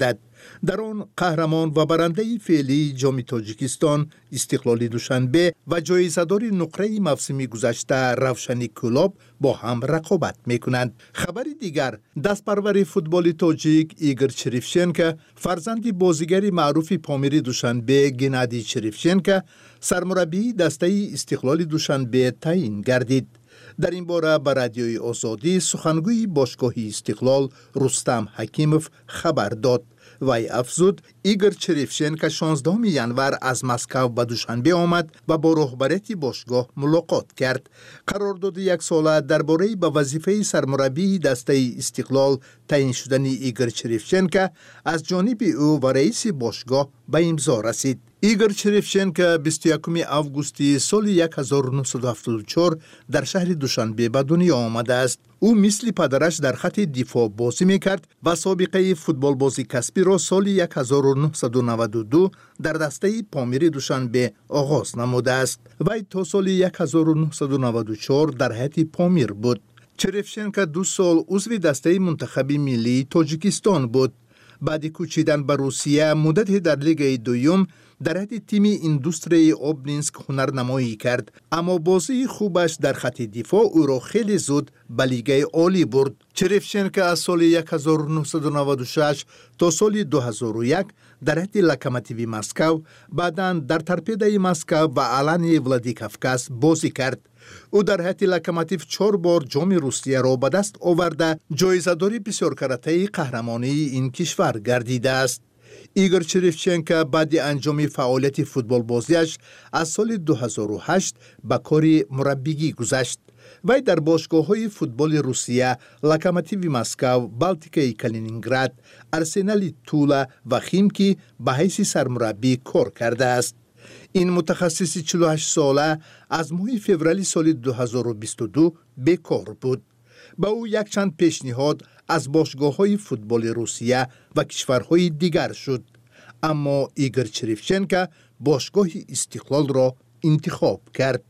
در آن قهرمان و برنده فعلی جام تاجیکستان استقلالی دوشنبه و جایزه‌دار نقره موسم گذشته روشنی کلوب با هم رقابت میکنند. خبر دیگر، دستپرور فوتبال تاجیک ایگور چریفچنکو فرزند بازیگر معروف پامیری دوشنبه گنادی چریفچنکو سرمربی دسته استقلال دوشنبه تعیین گردید. در این باره به رادیوی آزادی سخنگوی باشگاه استقلال رستم حکیموف خبر داد. وی افزود ایگور چریفچنکو شانزدهم ینور از مسکو به دوشنبه آمد و با رهبریت باشگاه ملاقات کرد. قرارداد یک ساله درباره به وظیفه سرمربی دسته استقلال تعیین شدن ایگور چریفچنکو از جانب او و رئیس باشگاه به امضا رسید. ایگور چریفچنکو بیست و یکم آگوست سال هزار و نهصد و هفتاد و چهار در شهر دوشنبه به دنیا آمده است. او مثل پدرش در خط دفاع بازی میکرد و سابقه فوتبال بازی کسبی را سال هزار و نهصد و نود و دو در دسته پامیری دوشنبه آغاز نموده است. وی تا سال هزار و نهصد و نود و چهار در هیئت پامیر بود. چریفچنکو دو سال عضو دسته منتخب ملی تاجیکستان بود. بعد کوچیدن به روسیه مدت در لیگ دوم در حد تیم ایندوستری اوبنینسک هنرنمایی کرد، اما بازی خوبش در خط دفاع او را خیلی زود به لیگ عالی برد. چریفچنکو از سال هزار و نهصد و نود و شش تا سال دو هزار و یک در حد لوکوموتیو مسکو، بعداً در تورپیدوی مسکو و آلانی ولادیکاوکاز بازی کرد. او در هیئت لوکوموتیو چهار بار جام روسیه را به دست آورده جایزه‌دار بسیار کرده قهرمانی این کشور گردیده است. ایگور چریفچنکو بعد انجام فعالیت فوتبال بازیش از سال دو هزار و هشت به کار مربیگی گذشت. وی در باشگاه‌های فوتبال روسیه، لوکوموتیو مسکو، بالتیکای کالینینگراد، آرسنال تولا و خیمکی به حیث سرمربی کار کرده است. این متخصص چهل و هشت ساله از ماه فوریه سال دو هزار و بیست و دو بیکار بود. با او یک چند پیشنهاد از باشگاه‌های فوتبال روسیه و کشورهای دیگر شد، اما ایگور چریفچنکو باشگاه استقلال را انتخاب کرد.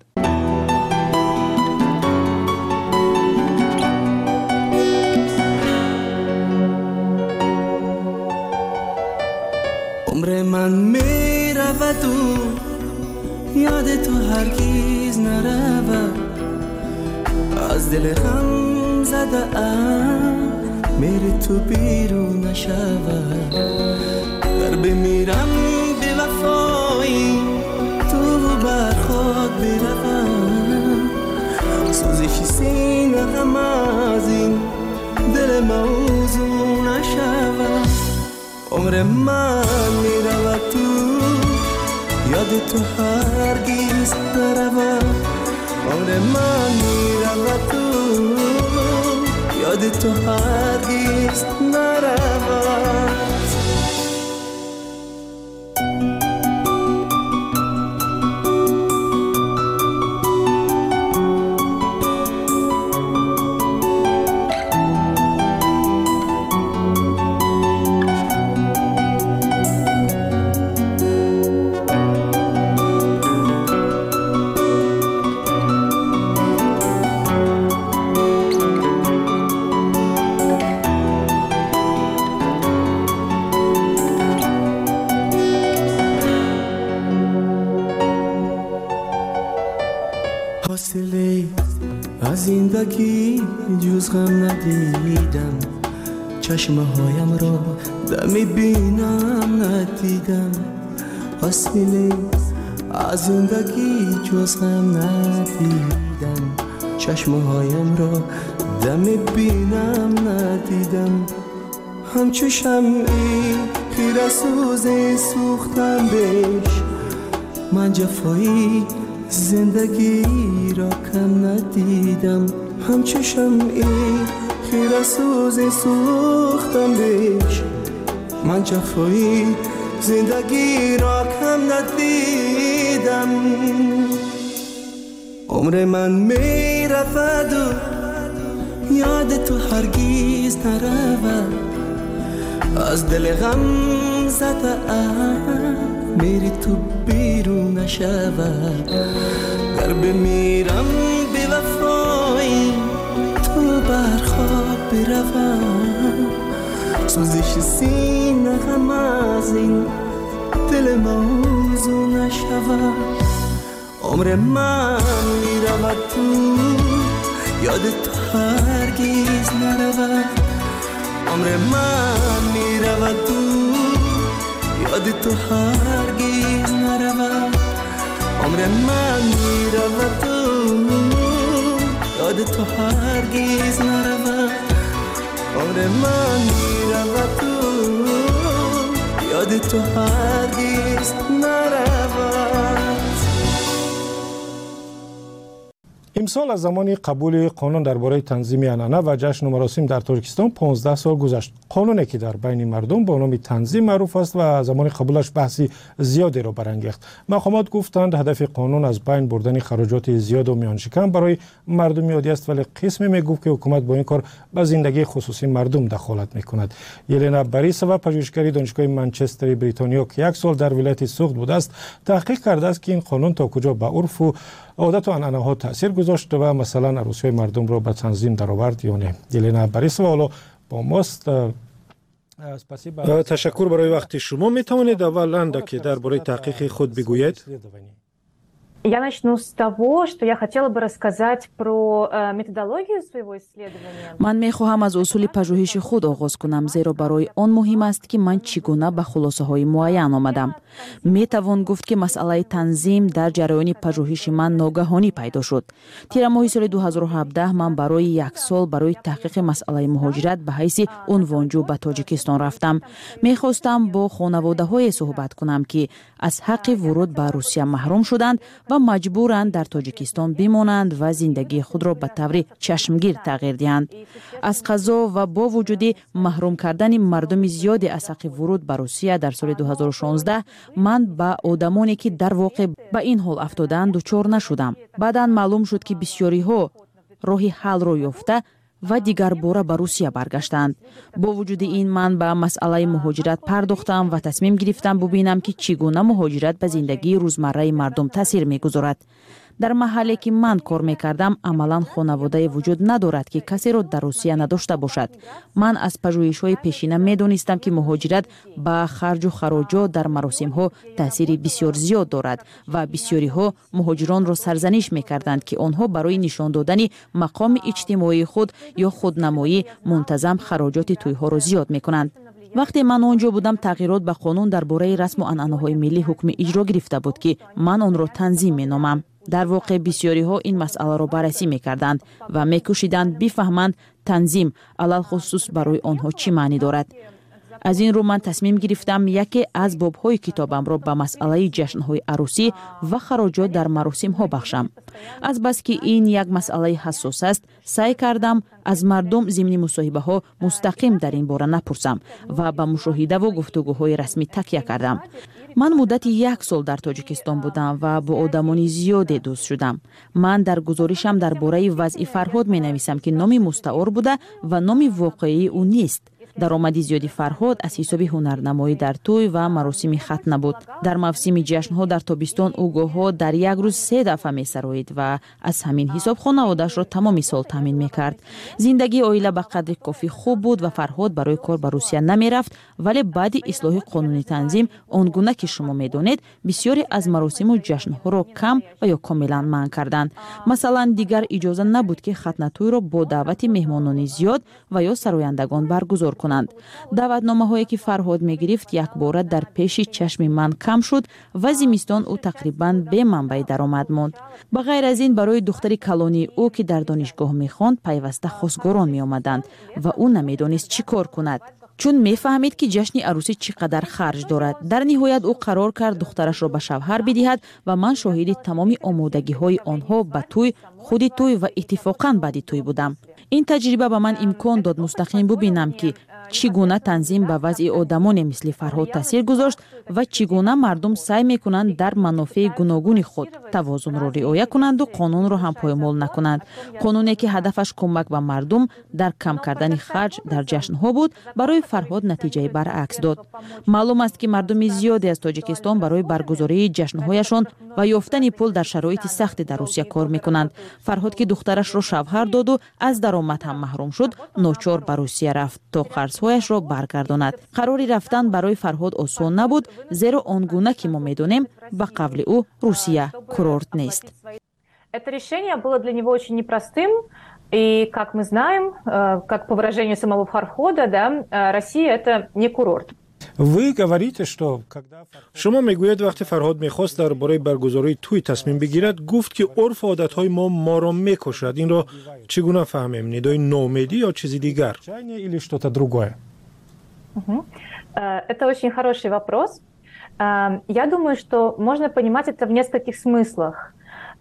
عمر من می رود و یاد تو هرگز نرود، از دل غم زده ام میری تو بیرون نشود. در بمیرم به وفایی تو بر خود بروم، سوزش سینه غم از این دل موضوع نشود. عمر من میرود تو یاد تو هرگز نرود. عمر من میرود تو یاد تو هرگز نرود. حاصله از زندگی جز غم ندیدم، چشمه هایم را دمی بینم ندیدم. حاصله از زندگی جز غم ندیدم، چشمه هایم را دمی بینم ندیدم. همچو شمعی خیره سوز سوختم بهش، من جفایی زندگی را کم ندیدم. همچو شمعی خیره سوز سوختم بهش، من جفایی زندگی را کم ندیدم. عمر من می رود و یاد تو هرگز نرود، از دل غم زده ام میری تو بیرون نشود. در بمیرم به وفایی تو بر خواب بروم، سوزش سینه غم از این دل موضوع نشود عمر من میرود تو یاد تو هرگیز نرود عمر من میرود تو یاد تو هرگیز نرود عمر من میرود تو یاد تو هرگیز نرود عمر من میرود تو یاد تو هرگیز نرود. امسال از زمان قبول قانون درباره تنظیم عنعنه و جشن و مراسم در تاجیکستان پانزده سال گذشت. قانونی که در بین مردم با نام تنظیم معروف است و زمان قبولش بحثی زیادی را برانگیخت. مقامات گفتند هدف قانون از بین بردن خراجات زیاد و میان شکم برای مردم عادی است، ولی قسمی میگفت که حکومت با این کار به زندگی خصوصی مردم دخالت میکند. یلنا باریسووا پژوهشگر دانشگاه منچستر بریتانیا که یک سال در ولایت سوخت بوده است، تحقیق کرده است که این قانون تا کجا به عرف و عادت و عنعنه ها تاثیر گذاشت و مثلا عروسی مردم را به تنظیم درآورد یا نه. یلنا باریسووا حالا با ماست. تشکر برای وقت شما. می توانید اولا که درباره تحقیق خود بگویید؟ Я начну с того, что я хотела бы рассказать про методологию своего исследования. من می‌خواهم از اصول پژوهش خود آغاز کنم، زیرا برای آن مهم است که من چگونه به خلاصه‌های معین آمدم. می‌توان گفت که مسئله تنظیم در جریان پژوهش من ناگهانی پیدا شد. تیر ماه سال دو هزار و هفده من برای یک سال برای تحقیق مسئله مهاجرت به حیث عنوانجو به تاجیکستان رفتم. می‌خواستم با خانواده‌های صحبت کنم که از حق ورود به روسیه محروم شدند و مجبورند در تاجیکستان بمانند و زندگی خود را به طور چشمگیر تغییر دهند. از قضا و با وجود محروم کردن مردم زیادی از حق ورود به روسیه در سال دو هزار و شانزده من با آدمانی که در واقع به این حال افتادند دچار نشدم. بعداً معلوم شد که بسیاری ها راهی حل را یافته و دیگر باره به روسیه برگشتند. با وجود این من به مسئله مهاجرت پرداختم و تصمیم گرفتم ببینم که چگونه مهاجرت به زندگی روزمره مردم تاثیر میگذارد. در محلی که من کار میکردم عملا خانواده وجود ندارد که کسی را در روسیه نداشته باشد. من از پژوهش‌های پیشینه میدونستم که مهاجرت با خرج و خراجات در مراسم‌ها تاثیر بسیار زیاد دارد و بسیاری ها مهاجران را سرزنش میکردند که آنها برای نشان دادن مقام اجتماعی خود یا خودنمایی منتظم خراجات توی‌ها را زیاد میکنند. وقتی من آنجا بودم تغییرات به قانون درباره رسم و عنعنه‌های ملی حکم اجرا گرفته بود که من آن را تنظیم مینامم. در واقع بسیاری ها این مسئله را بررسی میکردند و میکوشیدند بفهمند تنظیم علل خصوص برای آنها چی معنی دارد. از این رو من تصمیم گرفتم یکی از باب‌های کتابم را به مسئله جشن‌های عروسی و خراجات در مراسم ها بخشم. از بس که این یک مسئله حساس است، سعی کردم از مردم ضمن مصاحبه ها مستقیم در این باره نپرسم و به مشاهده و گفتگوهای رسمی تکیه کردم. من مدت یک سال در تاجیکستان بودم و با آدمان زیادی دوست شدم. من در گزارشم درباره وضع فرهاد می نویسم که نام مستعار بوده و نام واقعی او نیست. درآمد زیادی فرهاد از حساب هنرنمایی در توی و مراسم ختنه بود. در موسم جشن‌ها در تابستان او گاه‌ها در یک روز سه دفعه می‌سرایید و از همین حساب خانواده‌اش را تمام سال تامین می‌کرد. زندگی عائله به قدر کافی خوب بود و فرهاد برای کار به روسیه نمی‌رفت، ولی بعد اصلاح قانونی تنظیم آنگونه که شما می‌دانید بسیاری از مراسم و جشن‌ها را کم و یا کاملاً منع کردند. مثلا دیگر اجازه نبود که ختنه توی را با دعوت مهمانان زیاد و یا سرایندگان برگزار کنند. دعوتنامه‌هایی که فرهاد می‌گرفت یک بار در پیش چشم من کم شد و زمستان او تقریباً به منبع درآمد ماند. به غیر از این برای دختری کلانی او که در دانشگاه می‌خواند پیوسته خواستگاران می‌آمدند و او نمی‌دانست چی کار کند، چون می‌فهمید که جشن عروسی چقدر خرج دارد. در نهایت او قرار کرد دخترش را به شوهر بدهد و من شاهد تمام آمادگی‌های آنها به توی، خود توی و اتفاقاً بعد توی بودم. این تجربه به من امکان داد مستقیم ببینم که چگونه تنظیم به وضع آدمان مثل فرهاد تاثیر گذاشت و چگونه مردم سعی میکنند در منافع گوناگون خود توازن را رعایت کنند و قانون را هم پایمال نکنند. قانونی که هدفش کمک به مردم در کم کردن خرج در جشن‌ها بود، برای فرهاد نتیجه برعکس داد. معلوم است که مردم زیادی از تاجیکستان برای برگزاری جشن‌هایشان و یافتن پول در شرایط سخت در روسیه کار میکنند. فرهاد که دخترش را شوهر داد و از درآمد هم محروم شد، ناچار به روسیه رفت تا قرض قرضهایش را برگرداند. قراری رفتن برای فرهاد آسان نبود، زیرا آنگونه که ما می‌دانیم به قول او روسیه کورورت نیست. Это решение было для него очень непростым, и, как мы знаем, как по выражению самого Фархода, да, Россия – это не курорт. Вы говорите, что شما میگوید وقتی فرهاد میخواست درباره برگزاری توی تصمیم بگیرد گفت که عرف و عادتهای ما ما را میکشد. این را چگونه فهمیم؟ ندای نومیدی یا چیزی دیگر؟ или что-то другое? Это очень хороший вопрос. Я думаю, что можно понимать это в нескольких смыслах.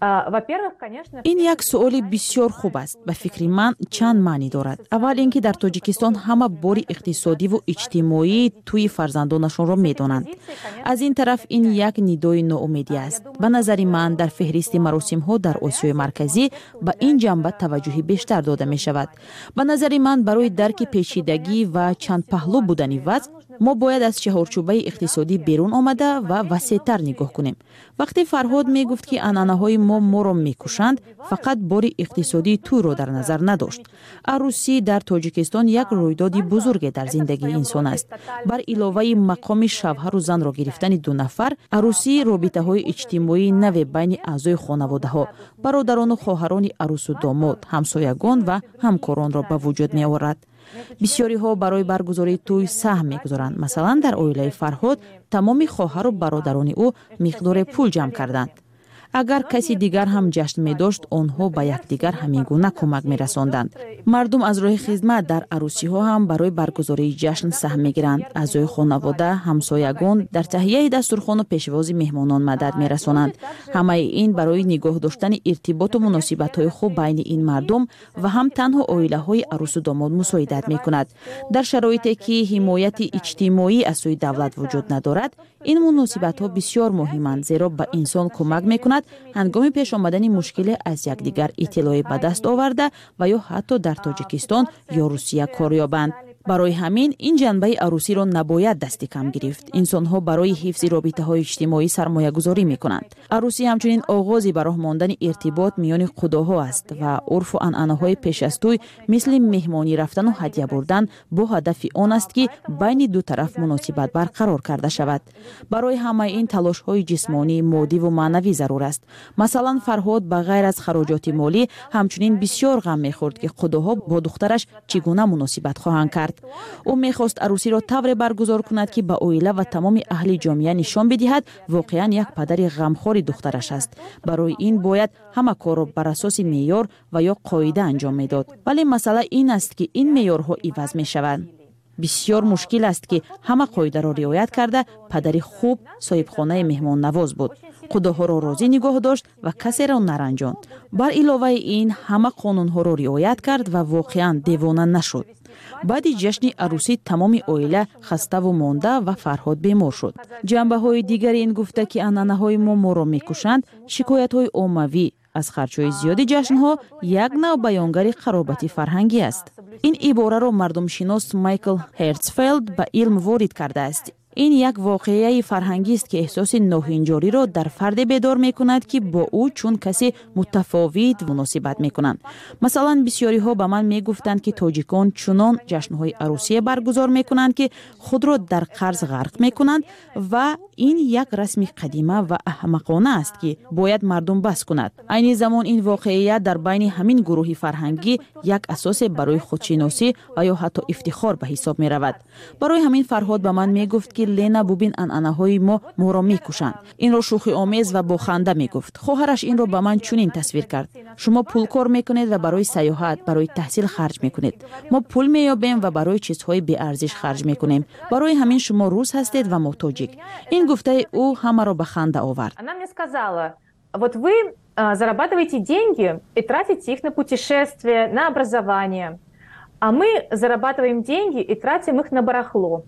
این یک سؤال بسیار خوب است. به فکر من چند معنی دارد. اول اینکه در تاجیکستان همه باری اقتصادی و اجتماعی توی فرزندانشان را میدانند. از این طرف این یک ندای ناامیدی است. به نظر من در فهرست مراسم ها در آسیای مرکزی به این جنبه توجه بیشتر داده می شود. به نظر من برای درک پیچیدگی و چند پهلو بودن وضع ما باید از چهارچوبه اقتصادی بیرون آمده و وسیع‌تر نگاه کنیم. وقتی فرهاد می گفت که عنعنه‌های ما ما را میکشند، فقط باری اقتصادی تو را در نظر نداشت. عروسی در تاجیکستان یک رویدادی بزرگ در زندگی انسان است. بر علاوه مقام شوهر و زن را گرفتن دو نفر، عروسی رابطه‌های اجتماعی نو بین اعضای خانواده‌ها، برادران و خواهران عروس و داماد، همسایگان و همکاران را به وجود می آورد. بسیاری ها برای برگزاری توی سهم میگذارند. مثلا در عائله فرهاد تمام خواهر و برادران او مقدار پول جمع کردند. اگر کسی دیگر هم جشن می داشت، آنها به یکدیگر همین گونه کمک می رساندند. مردم از راه خدمت در عروسی ها هم برای برگزاری جشن سهم می گیرند. اعضای خانواده، همسایگان در تهیه دسترخوان و پیشواز مهمانان مدد می رسانند. همه این برای نگاه داشتن ارتباط و مناسبت های خوب بین این مردم و هم تنها عائله های عروس و داماد مساعدت می کند. در شرایطی که حمایت اجتماعی از سوی دولت وجود ندارد، این مناسبت ها بسیار مهمند، زیرا به انسان کمک می کند هنگام پیش آمدن مشکل از یکدیگر اطلاع به دست آورده و یا حتی در تاجیکستان یا روسیه کار یابند. برای همین این جنبه عروسی را نباید دست کم گرفت. انسان ها برای حفظ رابطه های اجتماعی سرمایه گذاری می کنند. عروسی همچنین آغازی برای ماندن ارتباط میان خداها است و عرف و عنعنه های پیش از توی مثل مهمانی رفتن و هدیه بردن با هدف آن است که بین دو طرف مناسبت برقرار کرده شود. برای همه این تلاش های جسمانی، مادی و معنوی ضرور است. مثلا فرهاد به غیر از خراجات مالی همچنین بسیار غم می‌خورد که خداها با دخترش چگونه مناسبت خواهند کرد. او می‌خواست عروسی را طوری برگزار کند که به عائله و تمام اهل جامعه نشان بدهد واقعاً یک پدر غمخوار دخترش است. برای این باید همه کار را بر اساس معیار و یا قاعده انجام میداد. ولی مسئله این است که این معیارها عوض می‌شوند. بسیار مشکل است که همه قاعده را رعایت کرده پدری خوب صاحب خانه مهمان نواز بود. خداها را راضی نگاه داشت و کسی را نرنجاند. بر علاوه این همه قانون ها را رعایت کرد و واقعا دیوانه نشد. بعد جشن عروسی تمام عائله خسته و مانده و فرهاد بیمار شد. جنبه های دیگر این گفته که عنعنه های ما ما را میکشند، شکایت های عمومی از خرچهای زیادی جشن ها یک نوع بیانگر خرابت فرهنگی است. این عباره را مردم شناس مایکل هرتزفلد به علم وارد کرده است. این یک واقعه فرهنگی است که احساس ناهنجاری را در فرد بیدار می کند که با او چون کسی متفاوت مناسبت می کنند. مثلا بسیاری ها به من می گفتند که تاجیکان چنان جشن های عروسی برگزار می کنند که خود را در قرض غرق می کنند و این یک رسم قدیمه و احمقانه است که باید مردم بس کند. عین زمان این واقعه در بین همین گروه فرهنگی یک اساس برای خودشناسی و یا حتی افتخار به حساب می رود. برای همین فرهاد به من می گفت که لینا ببین عنعنه های ما ما را میکشند. این را شوخی آمیز و با خنده میگفت. خواهرش این را به من چنین تصویر کرد. شما پول کار میکنید و برای سیاحت، برای تحصیل خرج میکنید. ما پول مییابیم و برای چیزهای بی ارزش خرج میکنیم. برای همین شما روس هستید و ما تاجیک. این گفته او همه را به خنده آورد. Она мне сказала: "Вот вы зарабатываете деньги и тратите их на путешествия, на образование, а мы зарабатываем деньги и тратим их на барахло.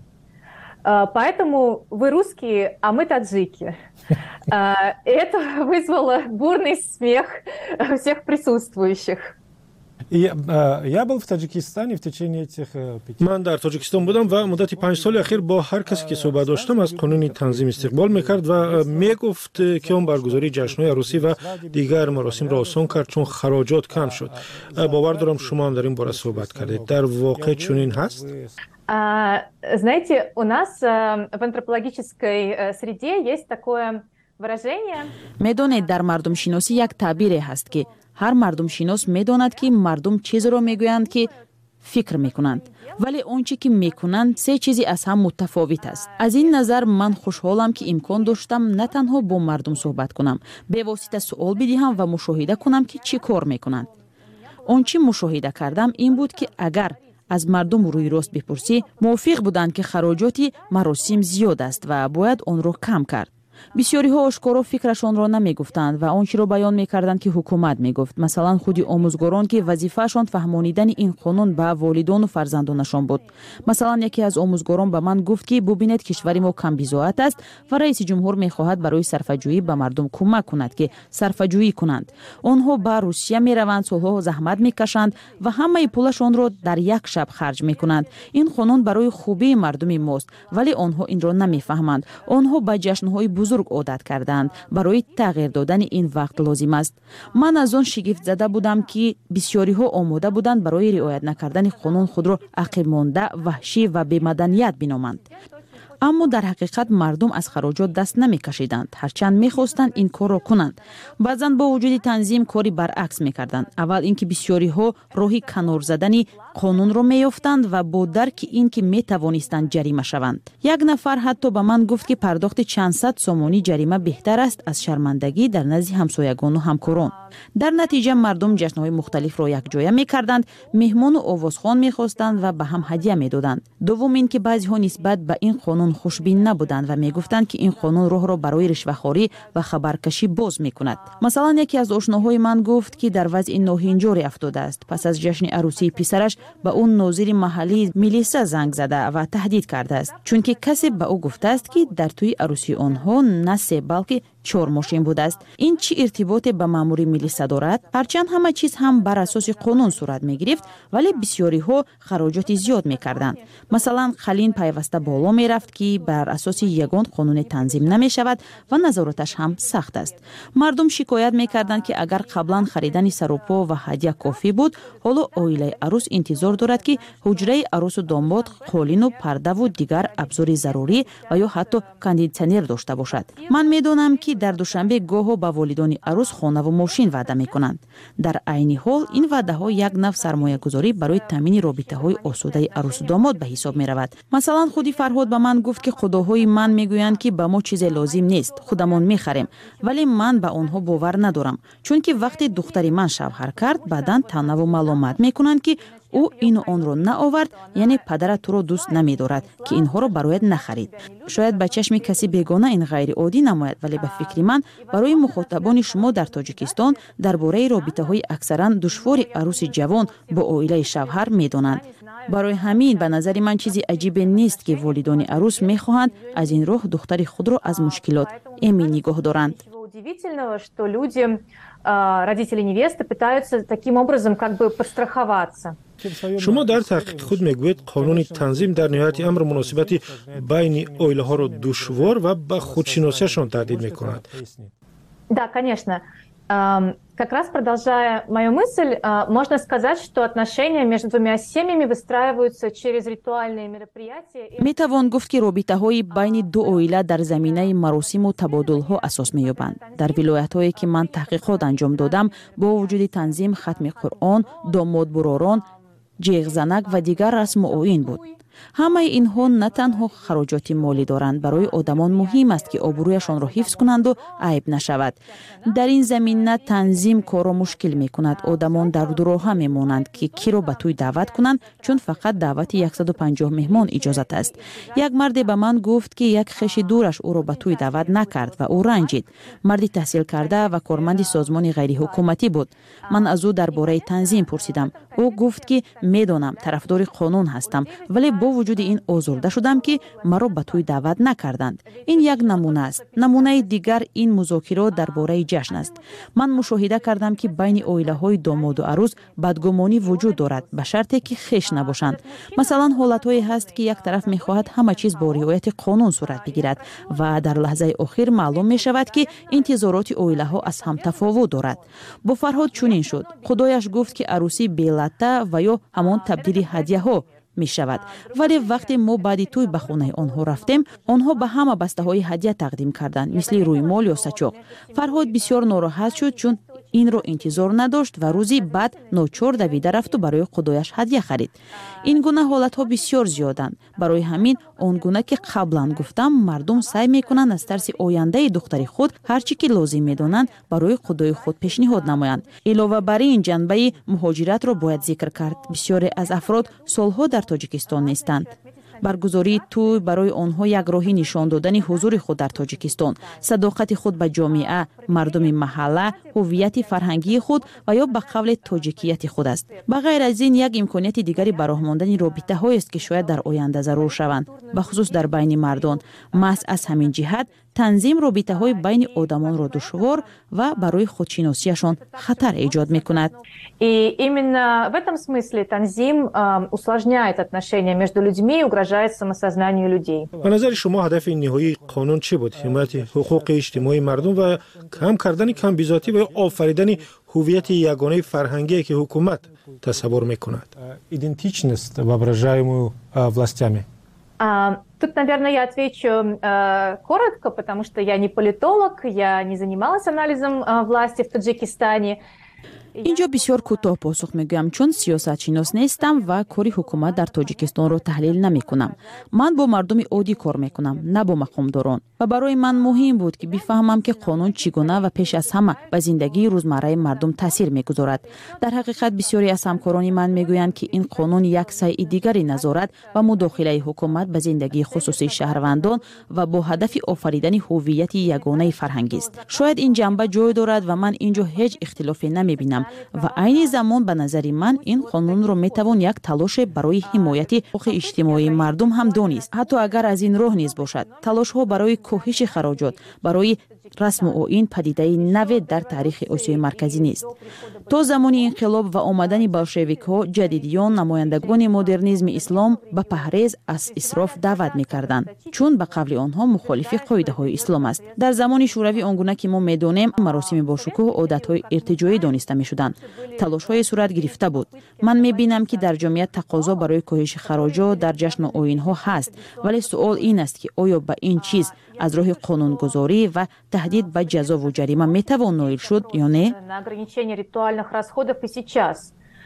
Поэтому вы русские, а мы таджики". Это вызвало бурный смех всех присутствующих. Я был в Таджикистане в течение этих пяти. من در تاجیکستان بودم و مدت پنج سال اخیر با هر کسی که صحبت داشتم از قانون تنظیم استقبال میکرد و میگفت که اون برگزاری جشن‌های عروسی و دیگر مراسم را آسان کرد چون خراجات کم شد. باور دارم شما هم در این باره صحبت کردید. در واقع چنین هست؟ Знаете, у нас в антропологической среде есть такое выражение. медонед дар мардумшиносӣ як таъбире ҳаст ки ҳар мардумшинос медонад ки мардум чизеро мегӯянд ки фикр мекунанд, вале он чӣ ки мекунанд се чизе аз ҳам мутафовит аст. Аз ин назар ман хушҳолам ки имкон доштам на танҳо бо мардум суҳбат кунам, бевосита суол бидиҳам ва мушоҳида кунам ки чӣ кор мекунанд. Он чӣ мушоҳида кардам ин буд ки агар аз мардум рӯйрост бипурсӣ, мувофиқ буданд ки хароҷоти маросим зиёд аст ва бояд онро кам кард. бисёриҳо ошкоро фикрашонро намегуфтанд ва он чиро баён мекарданд ки ҳукумат мегуфт. Масалан, худи омӯзгорон ки вазифаашон фаҳмонидани ин қонун ба волидону фарзандонашон буд. Масалан, яке аз омӯзгорон ба ман гуфт ки бубинед кишвари мо камбизоат аст ва раиси ҷумҳур мехоҳад барои сарфаҷӯӣ ба мардум кӯмак кунад ки сарфаҷӯӣ кунанд. Онҳо ба Русия мераванд, солҳо заҳмат мекашанд ва ҳамаи пулашонро дар як шаб харҷ мекунанд. Ин қонун барои хубии мардуми мост, вале онҳо инро намефаҳманд. Онҳо ба ҷашнҳои бузург عادت کردند. برای تغییر دادن این وقت لازم است. من از آن شگفت زده بودم که بسیاری ها آماده بودند برای رعایت نکردن قانون خود را عقب مانده، وحشی و بی‌مدنیت بینامند. اما در حقیقت مردم از خراجات دست نمی کشیدند، هرچند می خواستند این کار را کنند. بعضاً با وجود تنظیم کاری برعکس می کردند. اول اینکه بسیاری ها راهی کنار زدنی قانون را می یافتند و با درک اینکه می توانستند جریمه شوند. یک نفر حتی به من گفت که پرداخت چند صد سومانی جریمه بهتر است از شرمندگی در نزد همسایگان و همکاران. در نتیجه مردم جشن‌های مختلف را یک جایه می کردند، مهمان و آوازخوان می خواستند و به هم هدیه می دادند. دوم اینکه بعضی ها نسبت به این قانون خوشبین نبودند و می گفتند که این قانون راه را برای رشوه‌خواری و خبرکشی باز می کند. مثلا یکی از آشناهای من گفت که در وضع ناهنجاری افتاده است. پس از جشن عروسی پسرش به اون ناظر محلی میلیسا زنگ زده و تهدید کرده است، چون که کسی به او گفته است که در توی عروسی آنها نه سه بلکه چهار ماشین بوده است. این چی ارتباط به مامور میلیسا دارد؟ هرچند همه چیز هم بر اساس قانون صورت می گرفت، ولی بسیاری ها خراجات زیاد می کردند. مثلا خلین پیوسته بالا می رفت که بر اساس یگان قانون تنظیم نمی شود و نظارتش هم سخت است. مردم شکایت می کردند که اگر قبلا خریدن سروپا و هدیه کافی بود، حالا عائله عروس انتظار دارد که حجره عروس و داماد قالین و پرده و دیگر ابزار ضروری و یا حتی کاندیشنر داشته باشد. من میدونم که در دوشنبه گاه با والدان عروس خانه و ماشین وعده میکنند. در عین حال این وعده ها یک نوع سرمایه گذاری برای تامین رابطه های آسوده عروس و داماد به حساب می رود. مثلا خودی فرهاد به من گفت که خداهای من میگویند که به ما چیز لازم نیست، خودمون میخریم، ولی من به آنها باور ندارم، چون که وقتی دختری من شوهر کرد بعداً تنها و ملامت میکنند که او اینو آن رو نآورد، یعنی پدرت تو رو دوست نمی‌دارد که اینها رو برایت نخرید. شاید به چشم کسی بیگانه این غیر عادی نماید، ولی به فکر من برای مخاطبان شما در تاجیکستان درباره رابطه‌های اکثرا دشوار عروس جوان با عائله شوهر می‌دانند. برای همین به نظر من چیزی عجیب نیست که والدان عروس می‌خواهند از این راه دختر خود را از مشکلات امن نگاه دارند. Удивительного, что люди, родители невесты, пытаются таким образом как бы подстраховаться. شما در تحقیق خود میگویید قانون تنظیم در نهایت امر مناسبتی بین عائله ها را دشوار و به خودشناسیشان تهدید میکند. Да, конечно. Как раз продолжая мою мысль, можно сказать, что отношения между двумя семьями выстраиваются через ритуальные мероприятия. میتوان گفت که رابطه‌های بین دو عائله در زمینه مراسم و تبادل‌ها اساس می‌یابند. در ولایت‌هایی که من تحقیقات انجام دادم، با وجود تنظیم ختم قرآن، داماد براران، جیغ زنک و دیگر رسم و آیین بود. همه اینها نه تنها خراجات مالی دارند، برای آدمان مهم است که آبرویشان را حفظ کنند و عیب نشود. در این زمینه تنظیم کار را مشکل می کند. آدمان در دو راه می مانند که کی را به توی دعوت کنند، چون فقط دعوت صد و پنجاه مهمان اجازت است. یک مرد به من گفت که یک خویش دورش او را به توی دعوت نکرد و او رنجید. مردی تحصیل کرده و کارمند سازمان غیر حکومتی بود. من از او درباره تنظیم پرسیدم. او گفت که میدانم طرفدار قانون هستم، ولی با وجود این آزرده شدم که مرا به توی دعوت نکردند. این یک نمونه است. نمونه دیگر این مذاکرات درباره جشن است. من مشاهده کردم که بین عائله‌های داماد و عروس بدگمانی وجود دارد، به شرطی که خویش نباشند. مثلا حالت‌هایی هست که یک طرف می‌خواهد همه چیز با رعایت قانون صورت بگیرد و در لحظه آخر معلوم می‌شود که انتظارات عائله‌ها از هم تفاوت دارد. با فرهاد چنین شد. خدایش گفت که عروسی بلته و یا همان تبدیل هدیه‌ها мешавад. вале вақте мо баъди тӯй ба хонаи онҳо рафтем, онҳо ба ҳама бастаҳои ҳадия тақдим карданд, мисли рӯймол ё сачоқ. Фарҳод бисёр нороҳат шуд, чун инро интизор надошт ва рӯзи баъд ночор давида рафту барои худояш ҳадия харид. ин гуна ҳолатҳо бисёр зиёданд. барои ҳамин он гуна ки қаблан гуфтам, мардум сай мекунанд аз тарси ояндаи духтари худ ҳар чӣ ки лозим медонанд барои худои худ пешниҳод намоянд. илова бар ин ҷанбаи муҳоҷиратро бояд зикр кард. бисёре аз афрод солҳо дар тоҷикистон нестанд. баргузории тӯй барои онҳо як роҳи нишон додани ҳузури худ дар тоҷикистон, садоқати худ ба ҷомеа, мардуми маҳалла, ҳуввияти фарҳангии худ ва ё ба қавле тоҷикияти худ аст. ба ғайр аз ин як имконияти дигари бароҳмондани робитаҳоест ки шояд дар оянда зарур шаванд, бахусус дар байни мардон. маҳз аз ҳамин ҷиҳат танзим робитаҳои байни одамонро душвор ва барои худшиносияшон хатар эҷод мекунад. И именно в этом смысле танзим э, усложняет отношения между людьми и угрожает самосознанию людей. ба назари шумо ҳадафи ниҳоии қонун чӣ буд? ҳимояти ҳуқуқи иҷтимоии мардум ва кам кардани камбизотӣ ва офаридани ҳуввияти ягонаи фарҳангие ки ҳукумат тасаввур мекунад? Идентичность воображаемую властями. А, тут, наверное, я отвечу э, коротко, потому что я не политолог, я не занималась анализом э, власти в Таджикистане. инҷо бисёр кӯтоҳ посух мегӯям, чун сиёсатшинос нестам ва кори ҳукумат дар тоҷикистонро таҳлил намекунам. ман бо мардуми оддӣ кор мекунам, на бо мақомдорон. ва барои ман муҳим буд ки бифаҳмам ки қонун чӣ гуна ва пеш аз ҳама ба зиндагии рӯзмарраи мардум таъсир мегузорад. дар ҳақиқат бисёре аз ҳамкорони ман мегӯянд ки ин қонун як сайъи дигари назорат ва мудохилаи ҳукумат ба зиндагии хусусии шаҳрвандон ва бо ҳадафи офаридани ҳуввияти ягонаи фарҳангист. шояд ин ҷанба ҷой дорад ва ман инҷо ҳеҷ ихтилофе намебинам. ва айни замон ба назари ман ин қонунро метавон як талоше барои ҳимояти ҳуқуқи иҷтимоии мардум ҳам донист, ҳатто агар аз ин роҳ низ бошад. талошҳо барои коҳиши хароҷот, барои расму оин падидаи наве дар таърихи осиёи марказӣ нест. то замони инқилоб ва омадани болшевикҳо ҷадидиён намояндагони модернизми ислом ба паҳрез аз исроф даъват мекарданд, чун ба қавли онҳо мухолифи қоидаҳои ислом аст. дар замони шӯравӣ он гуна ки мо медонем, маросими бошукӯҳ одатҳои иртиҷоӣ дониста мешуданд. талошҳое сурат гирифта буд. ман мебинам ки дар ҷомеа тақозо барои коҳиши хароҷот дар ҷашну оинҳо ҳаст, вале суол ин аст ки оё ба ин чиз аз роҳи қонунгузорӣ ва таҳдид ба ҷазову ҷарима метавон ноил шуд ё не? На ограничение ритуальных расходов и сейчас.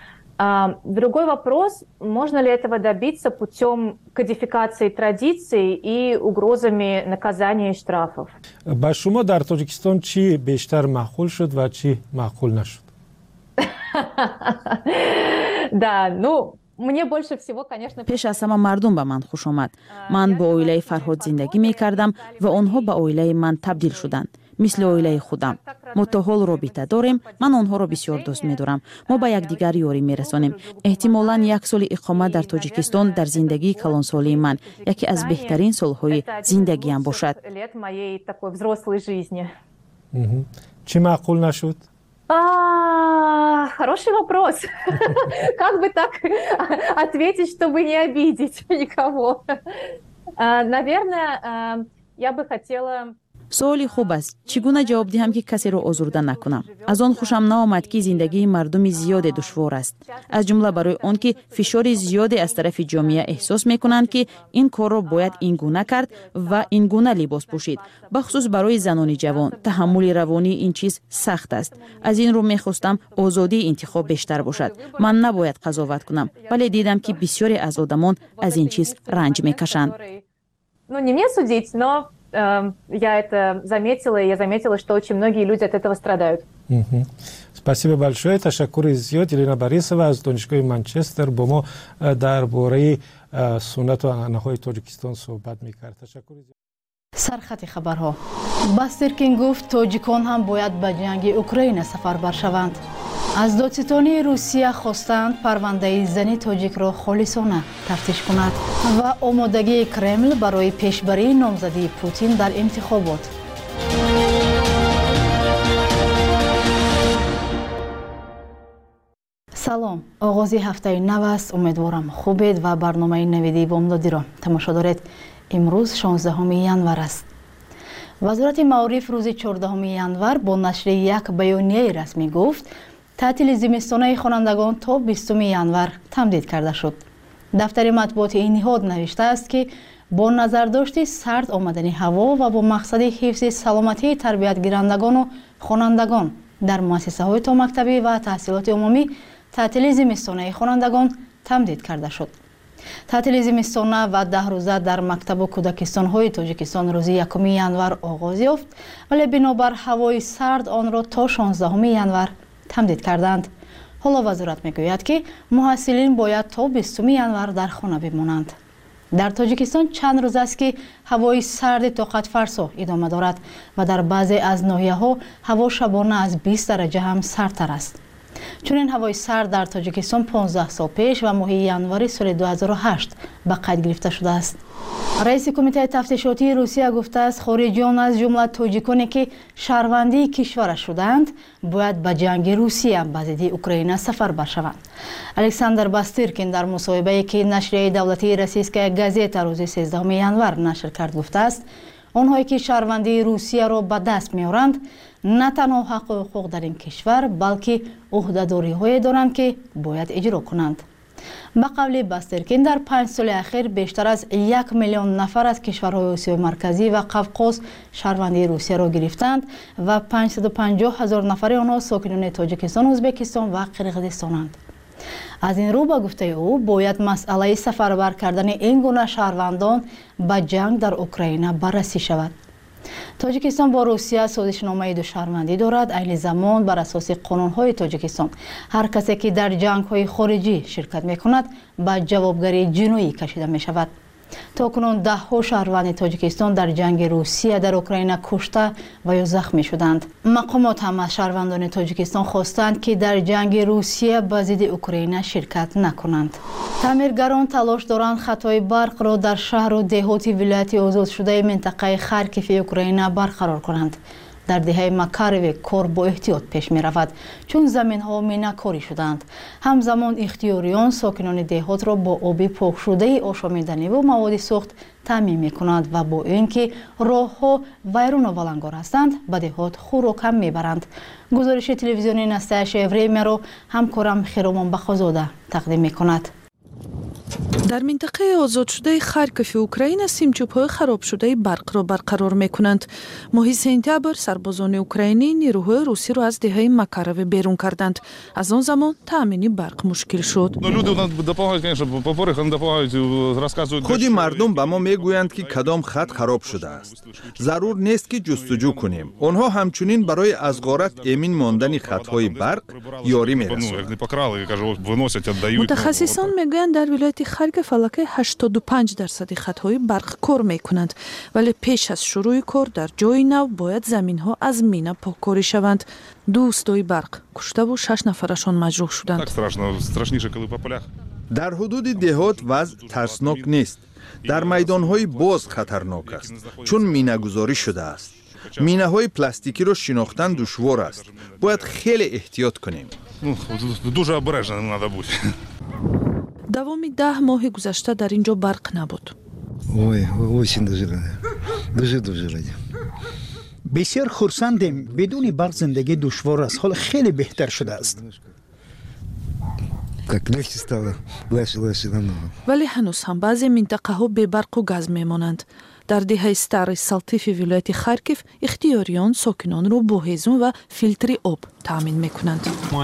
А, другой вопрос, можно ли этого добиться путем кодификации традиций и угрозами наказания и штрафов? ба шумо дар тоҷикистон чӣ бештар маъқул шуд ва чӣ маъқул нашуд? Да, ну мне больше всего, конечно... пеш аз ҳама мардум ба ман хуш омад. ман бо оилаи Фарҳод зиндагӣ мекардам ва онҳо ба оилаи ман табдил шуданд, мисли оилаи худам. мо то ҳол робита дорем, ман онҳоро бисёр дӯст медорам. мо ба якдигар ёрӣ мерасонем. эҳтимолан як соли иқомат дар Тоҷикистон дар зиндагии калонсолии ман яке аз беҳтарин солҳои зиндагиам бошад. Лет моей такой взрослой жизни. Чӣ маъқул нашуд? А, хороший вопрос. Как бы так ответить, чтобы не обидеть никого? Наверное, я бы хотела... суоли хуб аст. чӣ гуна ҷавоб диҳам ки касеро озурда накунам? аз он хушам наомад ки зиндагии мардуми зиёде душвор аст, аз ҷумла барои он ки фишори зиёде аз тарафи ҷомеа эҳсос мекунанд ки ин корро бояд ин гуна кард ва ин гуна либос пӯшид. бахусус барои занони ҷавон таҳаммули равонии ин чиз сахт аст. аз ин рӯ мехостам озодии интихоб бештар бошад. ман набояд қазоват кунам, вале дидам ки бисёре аз одамон аз ин чиз ранҷ мекашанд. Ну, не мне судить, но я это заметила, и я заметила, что очень многие люди от этого страдают. Спасибо большое. Ташаккури зиёд. Елена Борисова аз донишгоҳи Манчестер бо мо дар бораи суннату анаъанаҳои Тоҷикистон суҳбат мекард. Ташаккури зиёд. сархати хабарҳо. Бастеркин гуфт тоҷикон ҳам бояд ба ҷанги Украина сафарбар шаванд. аз додситони Русия хостанд парвандаи зани тоҷикро холисона тафтиш кунад ва омодагии Кремл барои пешбарии номзадии Путин дар интихобот. салом, оғози ҳафтаи нав аст. умедворам хубед ва барномаи навиди бомдодиро тамошо доред. имрӯз шонздаҳуми январ аст. вазорати маориф рӯзи чордаҳуми январ бо нашри як баёнияи расмӣ гуфт таътили зимистонаи хонандагон то бистуми январ тамдид карда шуд. дафтари матбуоти ин ниҳод навиштааст ки бо назардошти сард омадани ҳаво ва бо мақсади ҳифзи саломатии тарбиятгирандагону хонандагон дар муассисаҳои томактабӣ ва таҳсилоти умумӣ таътили зимистонаи хонандагон тамдид карда шуд. таътили зимистона ва даҳрӯза дар мактабу кӯдакистонҳои тоҷикистон рӯзи якуми январ оғоз ёфт, вале бинобар ҳавои сард онро то шонздаҳуми январ тамдид карданд. ҳоло вазорат мегӯяд ки муҳассилин бояд то бистуми январ дар хона бимонанд. дар тоҷикистон чанд рӯз аст ки ҳавои сарди тоқатфарсо идома дорад ва дар баъзе аз ноҳияҳо ҳаво шабона аз бист дараҷа ҳам сардтар аст. чунин ҳавои сард дар тоҷикистон понздаҳ сол пеш ва моҳи январи соли ду ҳазору ҳашт ба қайд гирифта шудааст. раиси кумитаи тафтишотии русия гуфтааст, хориҷиён аз ҷумла тоҷиконе ки шаҳрвандии кишвараш шудаанд бояд ба ҷанги русия ба зидди украина сафарбар шаванд. александр бастыркин дар мусоҳибае ки нашрияи давлатии российская газета рӯзи сездаҳуми январ нашр кард гуфтааст, онҳое ки шаҳрвандии русияро ба даст меоранд на танҳо ҳаққу ҳуқуқ дар ин кишвар, балки уҳдадориҳое доранд ки бояд иҷро кунанд. ба қавли Бастыркин дар панҷ соли ахир бештар аз як миллион нафар аз кишварҳои Осиёи марказӣ ва Қавқоз шаҳрвандии Русияро гирифтанд ва панҷсаду панҷоҳ ҳазор нафари онҳо сокинони Тоҷикистон, Ӯзбекистон ва Қирғизистонанд. аз ин рӯ ба гуфтаи ӯ бояд масъалаи сафарбар кардани ин гуна шаҳрвандон ба ҷанг дар Украина баррасӣ шавад. Тоҷикистон бо Русия созишномаи душаҳрвандӣ дорад. айни замон бар асоси қонунҳои Тоҷикистон ҳар касе ки дар ҷангҳои хориҷӣ ширкат мекунад ба ҷавобгарии ҷиноӣ кашида мешавад. то кунун даҳҳо шаҳрванди Тоҷикистон дар ҷанги Русия дар Украина кушта ва ё захмӣ шуданд. мақомот ҳам аз шаҳрвандони Тоҷикистон хостанд ки дар ҷанги Русия ба зидди Украина ширкат накунанд. таъмиргарон талош доранд хатои барқро дар шаҳру деҳоти вилояти озодшудаи минтақаи Харкиви Украина барқарор кунанд. дар диҳаи Макарове кор бо эҳтиёт пеш меравад, чун заминҳо минакорӣ шуданд. ҳамзамон ихтиёриён сокинони деҳотро бо оби покшудаи ошомиданиву маводи сӯхт таъмин мекунанд ва бо ин ки роҳҳо вайрону валангор ҳастанд, ба деҳот хӯрок ҳам мебаранд. гузориши телевизионии настоящее времяро ҳамкорам Хиромон Бахозода тақдим мекунад. дар минтақаи озодшудаи Харкови Украина симчӯбҳои харобшудаи барқро барқарор мекунанд. моҳи сентябр сарбозони украинӣ нирӯҳои русиро аз деҳаи Макарове берун карданд. аз он замон таъмини барқ мушкил шуд. худи мардум ба мо мегӯянд ки кадом хат хароб шудааст. зарур нест ки ҷустуҷӯ кунем. онҳо ҳамчунин барои аз ғорат эмин мондани хатҳои барқ ёрӣ мерасонанд. мутахассисон мегӯянд дар вилояти Харков аллакай ҳаштоду панҷ дарсади хатҳои барқ кор мекунанд, вале пеш аз шурӯи кор дар ҷои нав бояд заминҳо аз мина поккорӣ шаванд. ду устои барқ куштаву шаш нафарашон маҷрӯҳ шуданд. дар ҳудуди деҳот вазъ тарснок нест. дар майдонҳои боз хатарнок аст, чун минагузорӣ шудааст. минаҳои пластикиро шинохтан душвор аст. бояд хеле эҳтиёт кунем. давоми даҳ моҳи гузашта дар ин ҷо барқ набуд. бисёр хурсандем. бидуни барқ зиндагӣ душвор аст. ҳол хеле беҳтар шудааст. вале ҳанӯз ҳам баъзе минтақаҳо бебарқу газ мемонанд. дар диҳаи стари Салтифи вилояти Харкив ихтиёриён сокинонро бо ҳезум ва филтри об таъмин мекунанд.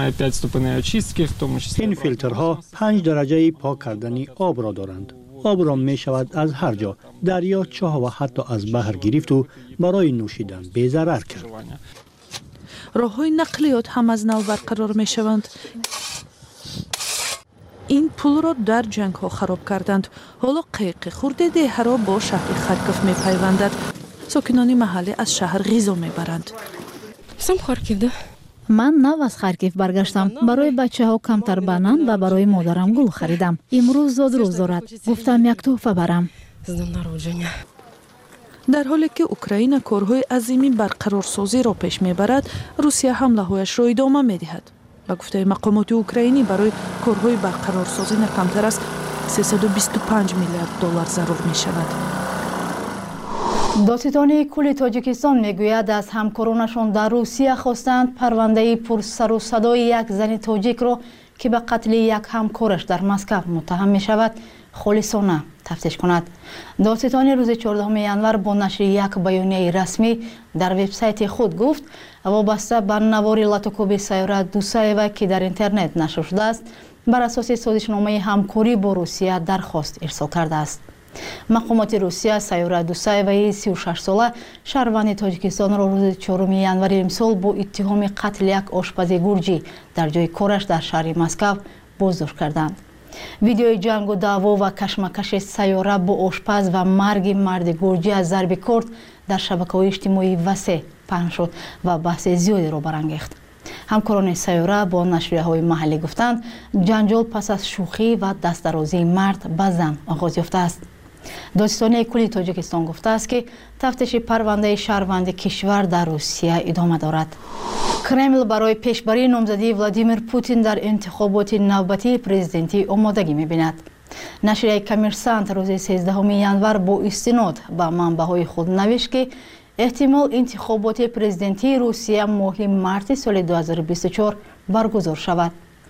ин филтрҳо панҷ дараҷаи пок кардани обро доранд. обро мешавад аз ҳар ҷо, дарё, чоҳ ва ҳатто аз баҳр гирифту барои нӯшидан безарар кард. роҳҳои нақлиёт ҳам аз нав барқарор мешаванд. ин пулро дар ҷангҳо хароб карданд. ҳоло қайқи хурде деҳаро бо шаҳри Харков мепайвандад. сокинони маҳаллӣ аз шаҳр ғизо мебаранд. ман нав аз Харкив баргаштам. барои бачаҳо камтар банан ва барои модарам гул харидам. имрӯз зодрӯз дорад. гуфтам як тӯҳфа барам. дар ҳоле ки Украина корҳои азими барқарорсозиро пеш мебарад, Русия ҳамлаҳояшро идома медиҳад. ба гуфтаи мақомоти украинӣ барои корҳои барқарорсозӣ на камтар аз сесаду бисту панҷ миллиард доллар зарур мешавад. دادستان کل تاجیکستان میگوید از همکارانشان در روسیه خواستند پرونده پرسر و صدای یک زن تاجیک را که به قتل یک همکارش در مسکو متهم می شود خالصانه تفتیش کند. دادستان روز چهاردهم ژانویه با نشر یک بیانیه رسمی در وبسایت خود گفت وابسته به نوار لاتوکوب سیاره دوسایوا که در اینترنت نشر شده است بر اساس سازشنامه همکاری با روسیه درخواست ارسال کرده است. مقامات روسیه سیاره دوسایوای سی و شش ساله شهروند تاجیکستان را روز چهارم ژانویه امسال با اتهام قتل یک آشپز گرجی در جای کارش در شهر مسکو بازداشت کردند. ویدیوی جنگ و دعوا و کشمکش سیاره با آشپز و مرگ مرد گرجی از ضرب کارت در شبکه‌های اجتماعی وسیع پخش شد و بحث زیادی را برانگیخت. همکاران سیاره با نشریه‌های محلی گفتند جنجال پس از شوخی و دستدرازی مرد به زن آغاز یافته است. دادستان کل تاجیکستان گفته است که تفتیش پرونده شهروند کشور در روسیه ادامه دارد. کرمل برای پیشبری نامزدی ولادیمیر پوتین در انتخابات نوبتی پرزیدنتی آمادگی می‌بیند. نشریه کامرسانت روز سیزدهم ژانویه با استناد به منبع‌های خود نوشت که احتمال انتخابات پرزیدنتی روسیه ماه مارس سال دو هزار و بیست و چهار برگزار شود.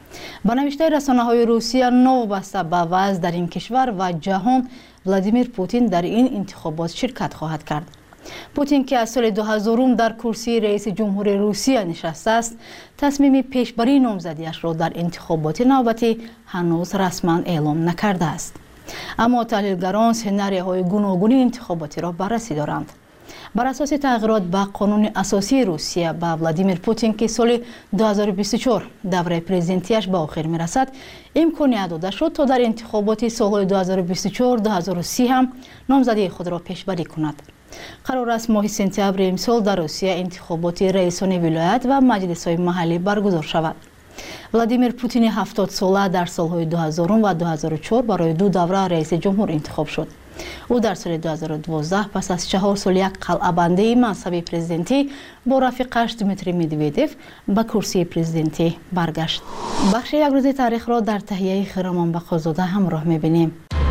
با نوشته رسانه‌های روسیه نوبسته به وضع در این کشور و جهان ولادیمیر پوتین در این انتخابات شرکت خواهد کرد. پوتین که از سال دو هزار در کرسی رئیس جمهور روسیه نشسته است، تصمیم پیشبری نامزدیش را در انتخابات نوبتی هنوز رسما اعلام نکرده است. اما تحلیلگران سناریوهای گوناگون انتخاباتی را بررسی دارند. بر اساس تغییرات به قانون اساسی روسیه به ولادیمیر پوتین که سال دو هزار و بیست و چهار دوره پرزیدنتیش به آخر میرسد امکانیت داده شد تا در انتخابات سالهای دو هزار و بیست و چهار دو هزار و سی هم نامزدی خود را پیشبری کند. قرار است ماه سپتامبر امسال در روسیه انتخابات رئیسان ولایت و مجلس‌های محلی برگزار شود. ولادیمیر پوتین هفتاد ساله در سالهای دو هزار و دو هزار و چهار برای دو دوره رئیس جمهور انتخاب شد. او در سال دو هزار و دوازده پس از چهار سال یک قلعه‌بندی منصب پرزیدنتی با رفیقش دیمیتری مدودوف به کرسی پرزیدنتی برگشت. بخش یک روز تاریخ را در تهیه خیرمان بقازاده همراه می‌بینیم.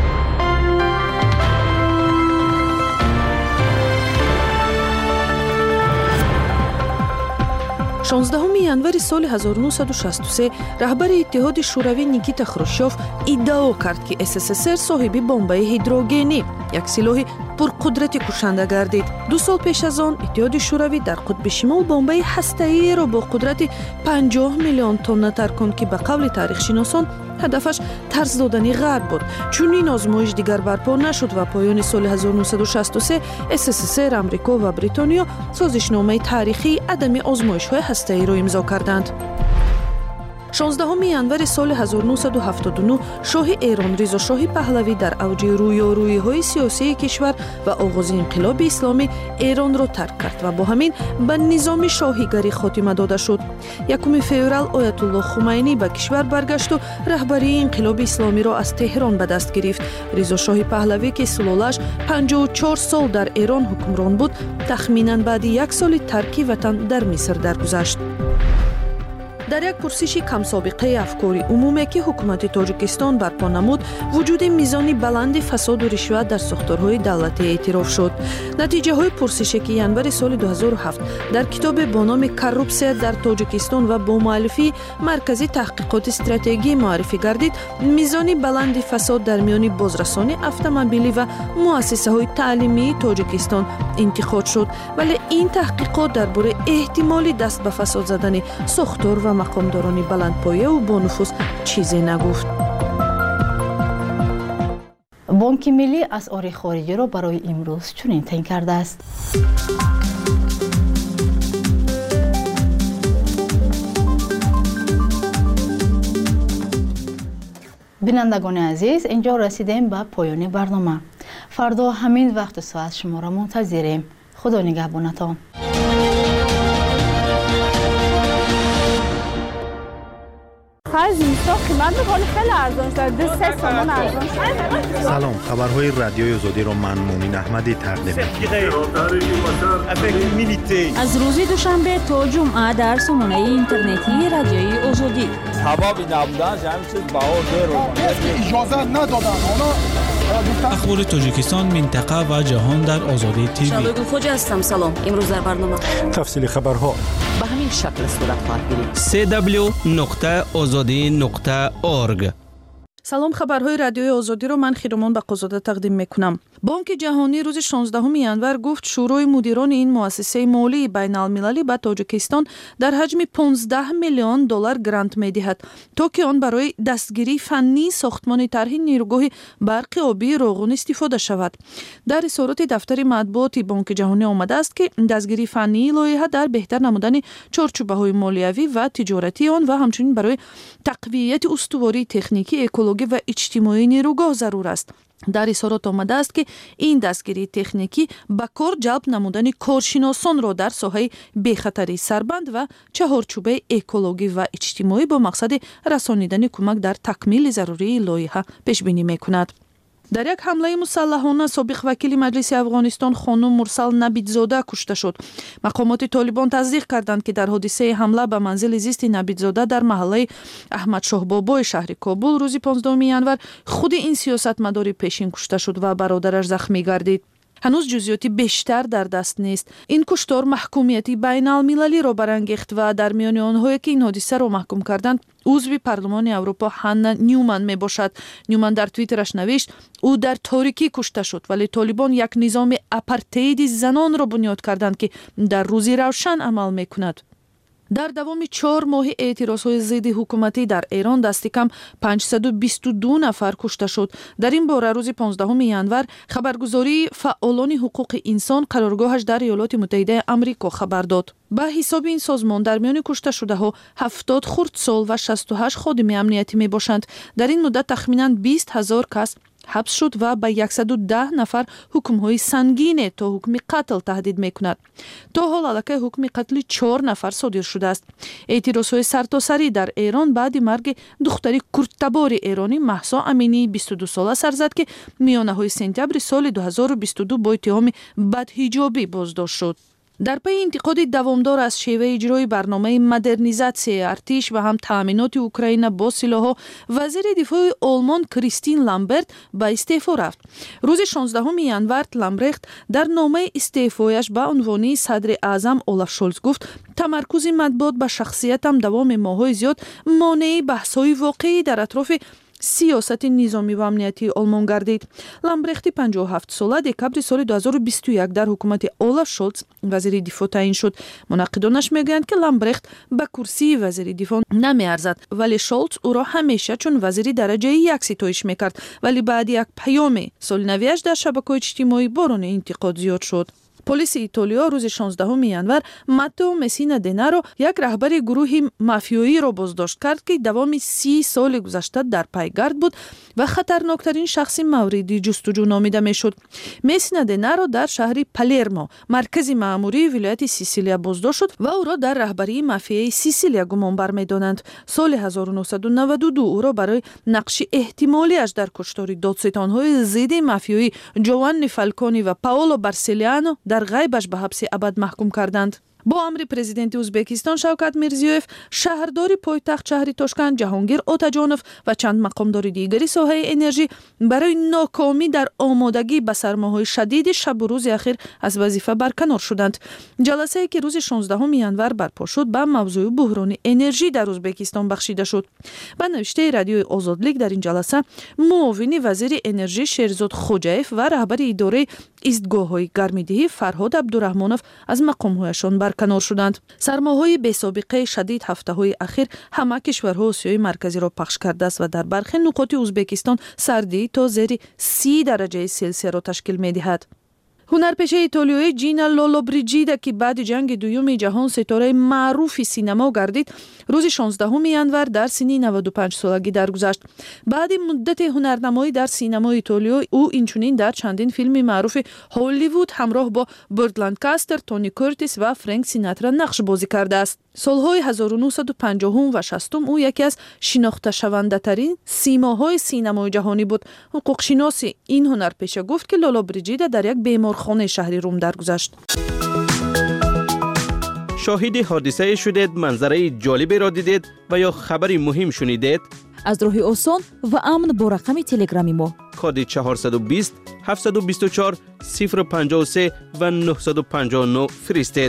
شانزدهم ژانویه سال هزار و نهصد و شصت و سه رهبر اتحاد شوروی نیکیتا خروشچوف ادعا کرد که اس اس اس ار صاحب بمب هیدروژنی یک سلاح پرقدرت کشنده گردید. دو سال پیش از آن اتحاد شوروی در قطب شمال بمب هسته‌ای را با قدرت پنجاه میلیون تن ترکاند که به قول تاریخ شناسان هدفش ترس دادن غرب بود. چون این آزمایش دیگر برپا نشد و پایان سال هزار و نهصد و شصت و سه اس اس اس ار، آمریکا و بریتانیا سازشنامه تاریخی عدم آزمایش‌های هسته‌ای را امضا کردند. شانزدهم ژانویه سال هزار و نهصد و هفتاد و نه شاه ایران رضا شاه پهلوی در اوج رویارویی‌های سیاسی کشور و آغاز انقلاب اسلامی ایران را ترک کرد و با همین به نظام شاهیگری خاتمه داده شد. یکم فوریه آیت الله خمینی به کشور برگشت و رهبری انقلاب اسلامی را از تهران به دست گرفت. رضا شاه پهلوی که سلالش پنجاه و چهار سال در ایران حکمران بود، تخمیناً بعد یک سال ترک وطن در مصر درگذشت. در یک پرسشی کم سابقه افکاری عمومی که حکومت تاجیکستان برپا نمود، وجود میزان بلند فساد و رشوت در ساختارهای دولتی اعتراف شد. نتیجه های پرسشی که ژانویه سال دو هزار و هفت در کتاب با نام کروپسیا در تاجیکستان و با معرفی مرکزی تحقیقات استراتژی معرفی گردید، میزان بلند فساد در میان بازرسانی اتومبیلی و مؤسسه های تعلیمی تاجیکستان انتخاب شد، ولی این تحقیقات درباره احتمال دست به فساد زدن ساختار و مقامداران بلندپایه و با نفوذ چیزی نگفت. بانک ملی اسعار خارجی را برای امروز چنین تعیین کرده است. بینندگان عزیز، اینجا رسیدیم به پایان برنامه. فردا همین وقت ساعت شما را منتظریم. خدا نگهبانتان. زمستان قیمت میکنه خیلی ارزان شد. دو سه سامان ارزان شد. سلام، خبرهای رادیوی آزادی را من مومن احمدی تقدیم می‌کنم. از روز دوشنبه تا جمعه در سامانه اینترنتی رادیوی آزادی. سبب نبودن همین چیز باور رو اجازه ندادن. اونا اخبار تاجیکستان، منطقه و جهان در آزادی تیوی. شادو خوج هستم. سلام. امروز در برنامه تفصیل خبرها به همین شکل صورت خواهد گرفت. سی دبلیو نقطه آزادی نقطه اورگ. салом, хабарҳои радиои озодиро ман хиромон бақозода тақдим мекунам. бонки ҷаҳонӣ рӯзи шонздаҳуми январ гуфт шӯрои мудирони ин муассисаи молии байналмилалӣ ба тоҷикистон дар ҳаҷми понздаҳ миллион доллар грант медиҳад, то ки он барои дастгирии фаннии сохтмони тарҳи нерӯгоҳи барқи обии Роғун истифода шавад. дар изҳороти дафтари матбуоти бонки ҷаҳонӣ омадааст, ки дастгирии фаннии лоиҳа дар беҳтар намудани чорчӯбаҳои молиявӣ ва тиҷоратии он ва ҳамчунин барои тақвияти устувории техникӣ, экологӣ ва иҷтимоии нерӯгоҳ зарур аст. дар изҳорот омадааст, ки ин дастгирии техникӣ ба кор ҷалб намудани коршиносонро дар соҳаи бехатарии сарбанд ва чаҳорчӯбаи экологӣ ва иҷтимоӣ бо мақсади расонидани кӯмак дар такмили зарурии лоиҳа пешбинӣ мекунад. дар як ҳамлаи мусаллаҳона собиқ вакили маҷлиси Афғонистон хонум Мурсал Набидзода кушта шуд. мақомоти Толибон тасдиқ карданд, ки дар ҳодисаи ҳамла ба манзили зисти Набидзода дар маҳаллаи Аҳмадшоҳбобои шаҳри Кобул рӯзи понздаҳуми январ худи ин сиёсатмадори пешин кушта шуд ва бародараш захмӣ гардид. ҳанӯз ҷузъиёти бештар дар даст нест. ин куштор маҳкумияти байналмилалиро барангехт ва дар миёни онҳое, ки ин ҳодисаро маҳкум карданд, узви парлумони Аврупо Ҳанна Ньюман мебошад. Ньюман дар твиттераш навишт: ӯ дар торикӣ кушта шуд, вале Толибон як низоми апартейди занонро бунёд карданд, ки дар рӯзи равшан амал мекунад. дар давоми чор моҳи эътирозҳои зидди ҳукуматӣ дар Эрон дасти кам панҷсаду бисту ду нафар кушта шуд. дар ин бора рӯзи понздаҳуми январ хабаргузории фаъолони ҳуқуқи инсон қароргоҳаш дар Иёлоти Муттаҳидаи Амрико хабар дод. ба ҳисоби ин созмон дар миёни кушташудаҳо ҳафтод хурдсол ва шасту ҳашт ходими амниятӣ мебошанд. дар ин муддат тахминан бист ҳазор кас ҳабс шуд ва ба яксаду даҳ нафар ҳукмҳои сангине то ҳукми қатл таҳдид мекунад. то ҳол аллакай ҳукми қатли чор нафар содир шудааст. эътирозҳои сартосарӣ дар Эрон баъди марги духтари курдтабори эронӣ Маҳсо Аминии бисту ду сола сар зад, ки миёнаҳои сентябри соли ду ҳазору бисту ду бо иттиҳоми бадҳиҷобӣ боздошт шуд. дар пайи интиқоди давомдор аз шеваи иҷрои барномаи модернизатсияи артиш ва ҳам таъминоти Украина бо силоҳҳо, вазири дифои Олмон Кристин Ламберт ба истеъфо рафт. рӯзи шонздаҳуми январ Ламбрехт дар номаи истеъфояш ба унвони садри аъзам Олаф Шолц гуфт: тамаркузи матбуот ба шахсиятам давоми моҳҳои зиёд монеи баҳсҳои воқеӣ дар атрофи сиёсати низомӣ ва амниятии Олмон гардид. Ламбрехти панҷоҳу ҳафт сола декабри соли ду ҳазору бисту як дар ҳукумати Олаф Шолц вазири дифоъ таъин шуд. мунаққидонаш мегӯянд, ки Ламбрехт ба курсии вазири дифоъ намеарзад, вале Шолц ӯро ҳамеша чун вазири дараҷаи як ситоиш мекард. вале баъди як паёми солинавиаш дар шабакаҳои иҷтимоӣ борони интиқод зиёд шуд. полиси Итолиё рӯзи шонздаҳуми январ Маттео Мессина Денаро, як раҳбари гурӯҳи мафиёиро боздошт кард, ки давоми си соли гузашта дар пайгард буд ва хатарноктарин шахси мавриди ҷустуҷӯ номида мешуд. Мессина Денаро дар шаҳри Палермо, маркази маъмурии вилояти Сисилия боздошт шуд ва ӯро дар раҳбарии мафияи Сисилия гумонбар медонанд. соли ҳазору нӯҳсаду наваду ду ӯро барои нақши эҳтимолиаш дар куштори додситонҳои зидди мафиёӣ Ҷованни Фалкони ва Паоло Барселиано дар ғайбаш ба ҳабси абад маҳкум карданд. бо амри президенти Узбекистон Шавкат Мирзиёев, шаҳрдори пойтахт шаҳри Тошканд Ҷаҳонгир Отаҷонов ва чанд мақомдори дигари соҳаи энержӣ барои нокомӣ дар омодагӣ ба сармоҳои шадиди шабу рӯзи ахир аз вазифа барканор шуданд. ҷаласае, ки рӯзи шонздаҳуми январ барпо шуд, ба мавзӯи буҳрони энержӣ дар Узбекистон бахшида шуд. ба навиштаи радиои Озодлик дар ин ҷаласа муовини вазири энержӣ Шерзод Хоҷаев ва раҳбари идораи истгоҳҳои гармидиҳӣ Фарҳод Абдураҳмонов аз мақомҳояшон барканор шуданд. сармоҳои бесобиқаи шадид ҳафтаҳои ахир ҳама кишварҳои Осиёи марказиро пахш кардааст ва дар бархи нуқоти Узбекистон сардӣ то зери си дараҷаи Селсияро ташкил медиҳад. ҳунарпешаи итолиёӣ Ҷина Лоллобриҷида, ки баъди ҷанги дуюми ҷаҳон ситораи маъруфи синемо гардид, рӯзи шонздаҳуми январ дар синни наваду панҷ солагӣ даргузашт. баъди муддати ҳунарнамоӣ дар синемои Итолиё, ӯ инчунин дар чандин филми маъруфи Ҳолливуд ҳамроҳ бо Бурт Ланкастер, Тони Кёртис ва Фрэнк Синатра нақш бозӣ кардааст. солҳои ҳазору нӯҳсаду панҷоҳум ва шастум ӯ яке аз шинохташавандатарин симоҳои синемои ҷаҳонӣ буд. ҳуқуқшиноси ин ҳунарпеша гуфт, ки Лоллобриҷида дар як беморхонаи шаҳри Рум даргузашт. شاهد حادثه شدید، منظره جالبی را دیدید و یا خبری مهم شنیدید؟ аз роҳи осон ва амн бо рақами телеграми мо коди чаҳорсаду бист ҳафтсаду бисту чор сифр панҷоҳу се ва нуҳсаду панҷоҳу нӯ фиристед.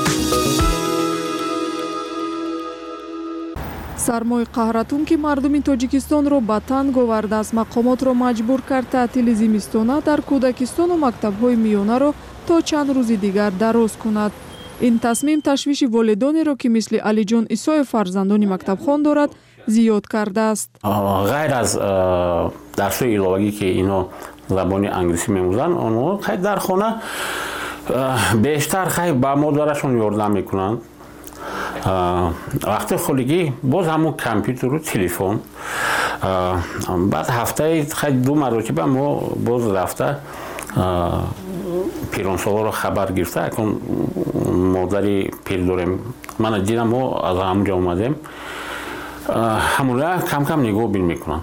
сармои қаҳратун ки мардуми тоҷикистонро ба танг овардааст, мақомотро маҷбур кард таътили зимистона дар кӯдакистону мактабҳои миёнаро то чанд рӯзи дигар дароз кунад. ин тасмим ташвиши волидонеро ки мисли Алиҷон Исоев фарзандони мактабхон дорад зиёд кардааст. ғайр аз дарсҳои иловагӣ ки ино забони англисӣ мемӯзанд, онҳо хай дар хона бештар хай ба модарашон ёрдам мекунанд. вақти холигӣ боз ҳамун компютеру телефон. баъд ҳафтаи хай ду маротиба мо боз рафта пиронсолоро хабар гирифта, акун модари пир дорем, мана дина мо аз ҳамунҷа омадем, ҳамуна кам-кам нигоҳ бин мекунам.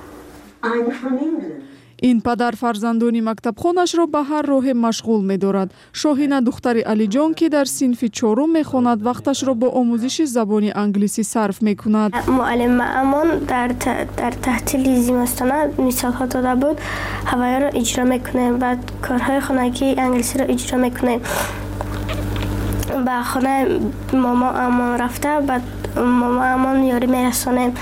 ин падар фарзандони мактабхонашро ба ҳар роҳе машғул медорад. Шоҳина духтари Алиҷон ки дар синфи чорум мехонад, вақташро бо омӯзиши забони англисӣ сарф мекунад. муаллима амон дар дар таътили зимистона мисолҳо дода буд, ҳавояро иҷро мекунем, баъд корҳои хонагӣ англисиро иҷро мекунем. ба хонаи момо амон рафта, баъд момо амон ёрӣ мерасонем,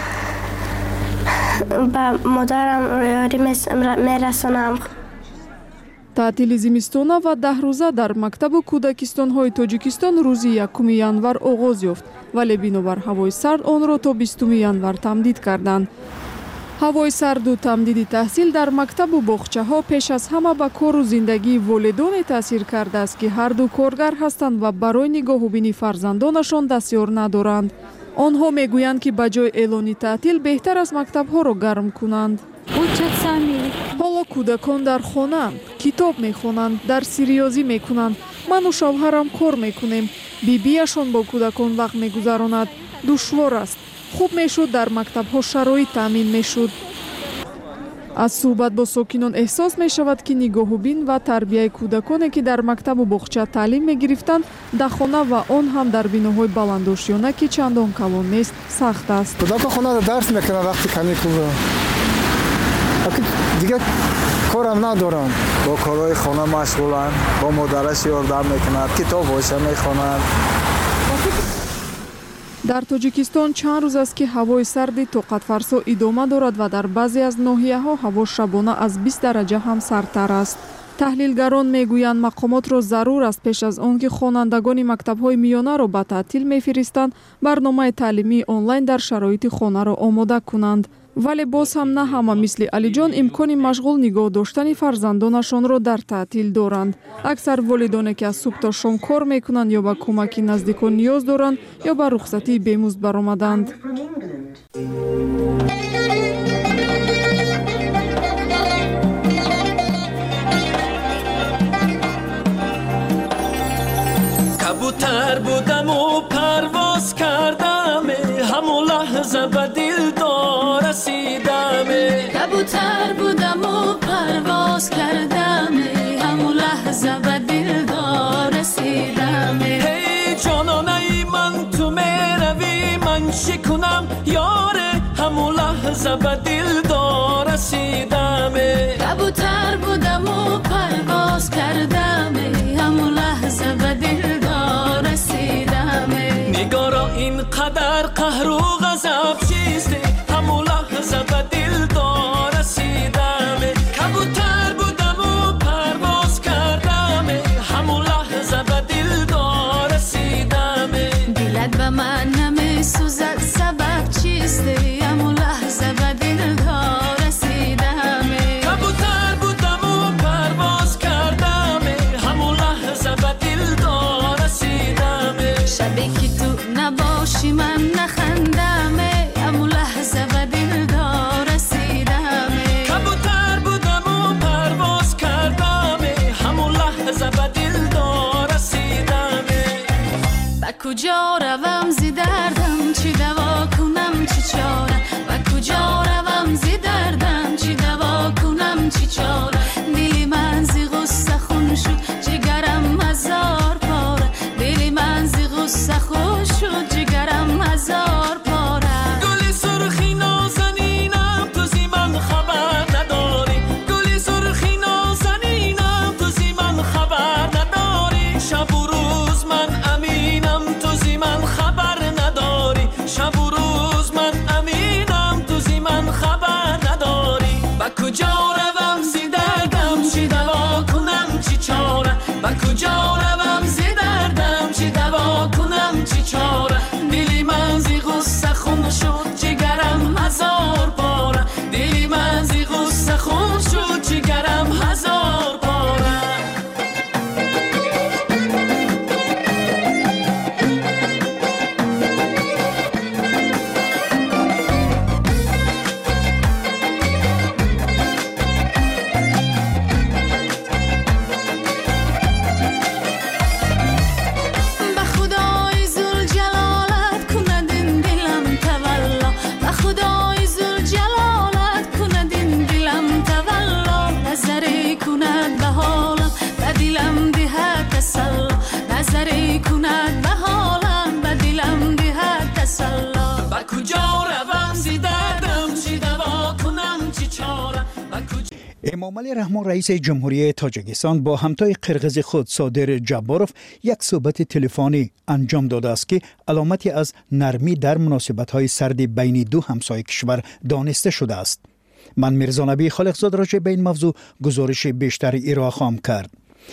ба модарам ёрӣ мерасонам. таътили зимистона ва даҳрӯза дар мактабу кӯдакистонҳои Тоҷикистон рӯзи якуми январ оғоз ёфт, вале бинобар ҳавои сард онро то бистуми январ тамдид карданд. ҳавои сарду тамдиди таҳсил дар мактабу боғчаҳо пеш аз ҳама ба кору зиндагии волидоне таъсир кардааст, ки ҳарду коргар ҳастанд ва барои нигоҳубини фарзандонашон дастёр надоранд. онҳо мегӯянд, ки ба ҷои эълони таътил беҳтар аст мактабҳоро гарм кунанд. ҳоло кӯдакон дар хонаанд, китоб мехонанд, дарси риёзӣ мекунанд. ману шавҳарам кор мекунем. бибияшон бо кӯдакон вақт мегузаронад. душвор аст. хуб мешуд дар мактабҳо шароит таъмин мешуд. аз суҳбат бо сокинон эҳсос мешавад, ки нигоҳубин ва тарбияи кӯдаконе ки дар мактабу боғча таълим мегирифтанд, дахона ва он ҳам дар биноҳои баландошиёна ки чандон калон нест, сахт аст. кӯдакон хонаро дарс мекунанд вақти каникулро. дигар корам надоранд. бо корҳои хона машғуланд, бо модараш ёрдам мекунад, китобҳоша мехонад. дар тоҷикистон чанд рӯз аст ки ҳавои сарди тоқатфарсо идома дорад ва дар баъзе аз ноҳияҳо ҳаво шабона аз бист дараҷа ҳам сардтар аст. таҳлилгарон мегӯянд мақомотро зарур аст пеш аз он ки хонандагони мактабҳои миёнаро ба таътил мефиристанд, барномаи таълимии онлайн дар шароити хонаро омода кунанд. вале боз ҳам на ҳама мисли Алиҷон имкони машғул нигоҳ доштани фарзандонашонро дар таътил доранд. аксар волидоне ки аз субҳ то шом кор мекунанд ё ба кӯмаки наздикон ниёз доранд ё ба рухсатии бемузд баромаданд. кабутар будаму парвоз кардам, ҳамон лаҳза ба дилдор расидам. кабутар будаму парвоз кардам, ҳамон лаҳза ба дилдор расидам. ҳей ҷононаи ман ту меравӣ, ман чӣ кунам ёре, ҳамон лаҳза ба дилдор расидам. кабутар будаму парвоз кардам, ҳамон лаҳза ба дилдор расидам. нигоро ин қадар қаҳру ғазаб чист, ҳамон лаҳза ба дилдор расидам. кабутар будаму парвоз кардам, ҳамон лаҳза ба дилдор расидам. дилат ба ман намесӯзад, сабаб чист, ҳамон лаҳза ба дилдор расидам. кабутар будаму парвоз кардам, ҳамон лаҳза ба дилдор расидам. шабе ки ту набошӣ ман нахандам, ҳамон лаҳза ба дилдор расидам. кабутар будаму парвоз кардам, ҳамон лаҳза ба дилдор расидам. ба куҷо равам зи дардам, чӣ даво кунам, чӣ чора. ба куҷо равам зи дардам, чӣ даво кунам, чӣ чора. дили ман зи ғусса хун шуд, ҷигарам ҳазор пора. дили ман зи ғусса хун шуд, ҷигарам ҳазор пора. гули сурхи нозанинам روز من امینم تو زی من خبر نداری شب و روز من امینم تو زی من خبر نداری با کجا روم زی دردم چی دوا کنم چی چاره با کجا روم زی دردم چی دوا کنم چی چاره دلی من زی غصه خون شد جگرم هزار باره دلی من زی غصه خون شد جگرم هزار باره امامعلی رحمان رئیس جمهوری تاجیکستان با همتای قرغز خود صادر جباروف یک صحبت تلفنی انجام داده است که علامتی از نرمی در مناسبت‌های سرد بین دو همسایه کشور دانسته شده است. من میرزا نبی خالقزاد راجع به این موضوع گزارش بیشتر ارائه خواهم کرد.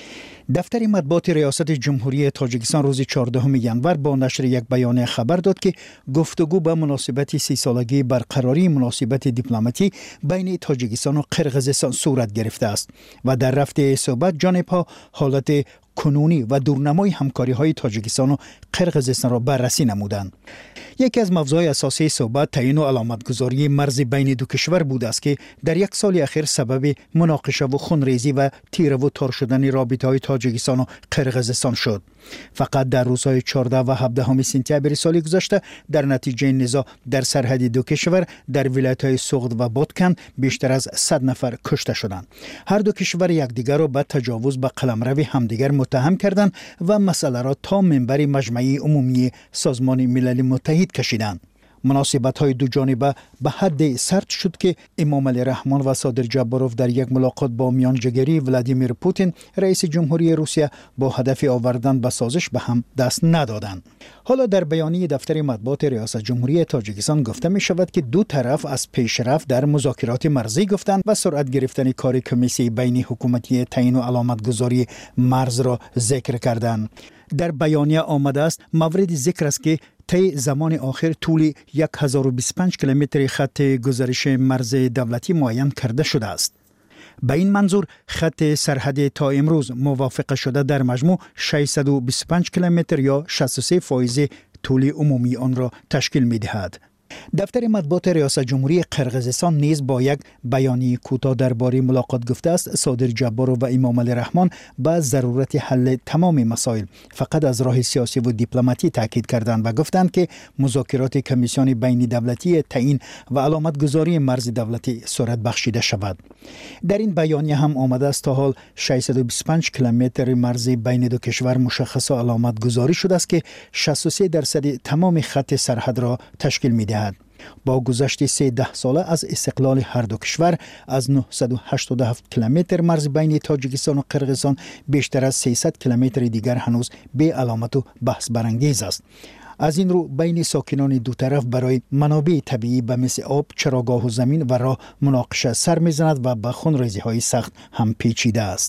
دفتر مطبوعات ریاست جمهوری تاجیکستان روز چهاردهم ژانویه با نشر یک بیانیه خبر داد که گفتگو به مناسبت سی سالگی برقراری مناسبت دیپلماتی بین تاجیکستان و قرغیزستان صورت گرفته است و در رفته صحبت جانب‌ها حالت کنونی و دورنمای همکاری های تاجیکستان و قرغیزستان را بررسی نمودند. یکی از موضوعات اساسی صحبت تعیین و علامتگذاری مرز بین دو کشور بوده است که در یک سال اخیر سبب مناقشه و خونریزی و تیره و تار شدن رابطه های تاجیکستان و قرغیزستان شد. فقط در روزهای چهارده و هفدهم سپتامبر سال گذشته در نتیجه نزاع در سرحد دو کشور در ولایت‌های سوغد و بادکن بیشتر از صد نفر کشته شدند. هر دو کشور یکدیگر را به تجاوز به قلمرو همدیگر متهم کردند و مسئله را تا منبر مجمع عمومی سازمان ملل متحد کشیدند. مناسبت‌های دو جانبه به حد سرد شد که امامعلی رحمان و صادر جباروف در یک ملاقات با میانجیگری ولادیمیر پوتین رئیس جمهوری روسیه با هدف آوردن به سازش به هم دست ندادند. حالا در بیانیه دفتر مطبوعات ریاست جمهوری تاجیکستان گفته می شود که دو طرف از پیشرفت در مذاکرات مرزی گفتند و سرعت گرفتن کار کمیسیون بین حکومتی تعیین و علامتگذاری مرز را ذکر کردند. در بیانیه آمده است مورد ذکر است که طی زمان آخر طول هزار و بیست و پنج کیلومتر خط گزارش مرز دولتی معین کرده شده است. به این منظور خط سرحد تا امروز موافقه شده در مجموع ششصد و بیست و پنج کیلومتر یا شصت و سه درصد طول عمومی آن را تشکیل می دهد. دفتر مطبوعات ریاست جمهوری قرغیزستان نیز با یک بیانیه کوتاه درباره ملاقات گفته است صادر جباروف و امامعلی رحمان به ضرورت حل تمام مسائل فقط از راه سیاسی و دیپلماتی تاکید کردند و گفتند که مذاکرات کمیسیون بین دولتی تعیین و علامتگذاری مرز دولتی صورت بخشیده شود. در این بیانیه هم آمده است تا حال ششصد و بیست و پنج کیلومتر مرز بین دو کشور مشخص و علامتگذاری شده است که شصت و سه درصد تمام خط سرحد را تشکیل می‌دهد. با گذشت سیزده ساله از استقلال هر دو کشور از نهصد و هشتاد و هفت کیلومتر مرز بین تاجیکستان و قرغیزستان بیشتر از سیصد کیلومتر دیگر هنوز به علامت و بحث برانگیز است. از این رو بین ساکنان دو طرف برای منابع طبیعی به مثل آب، چراگاه و زمین و راه مناقشه سر می‌زند و به خونریزی‌های سخت هم پیچیده است.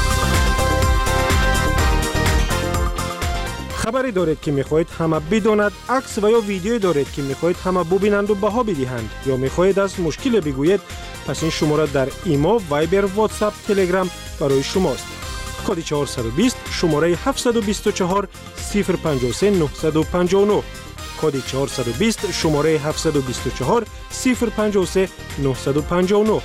خبری دارید که میخواهید همه بداند، عکس و یا ویدیویی دارید که میخواهید همه ببینند و بها بدهند یا میخواهید از مشکل بگویید، پس این شماره در ایما، وایبر، واتساپ، تلگرام برای شماست. کد چهارصد و بیست شماره هفتصد و بیست و چهار صفر پنجاه و سه نهصد و پنجاه و نه. کد چهارصد و بیست شماره هفتصد و بیست و چهار صفر پنجاه و سه نهصد و پنجاه و نه.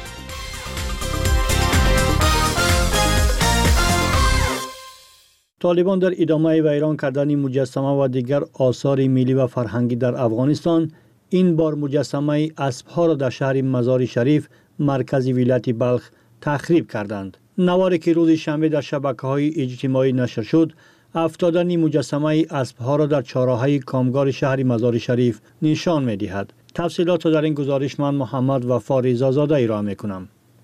طالبان در ادامه ویران کردن مجسمه و دیگر آثار ملی و فرهنگی در افغانستان این بار مجسمه اسب‌ها را در شهر مزار شریف مرکز ولایت بلخ تخریب کردند. نواری که روز شنبه در شبکه‌های اجتماعی نشر شد افتادن مجسمه اسب‌ها را در چهارراهی کامگار شهر مزار شریف نشان می‌دهد. تفصیلات را در این گزارش من محمد وفا رضا زاده ارائه می‌کنم.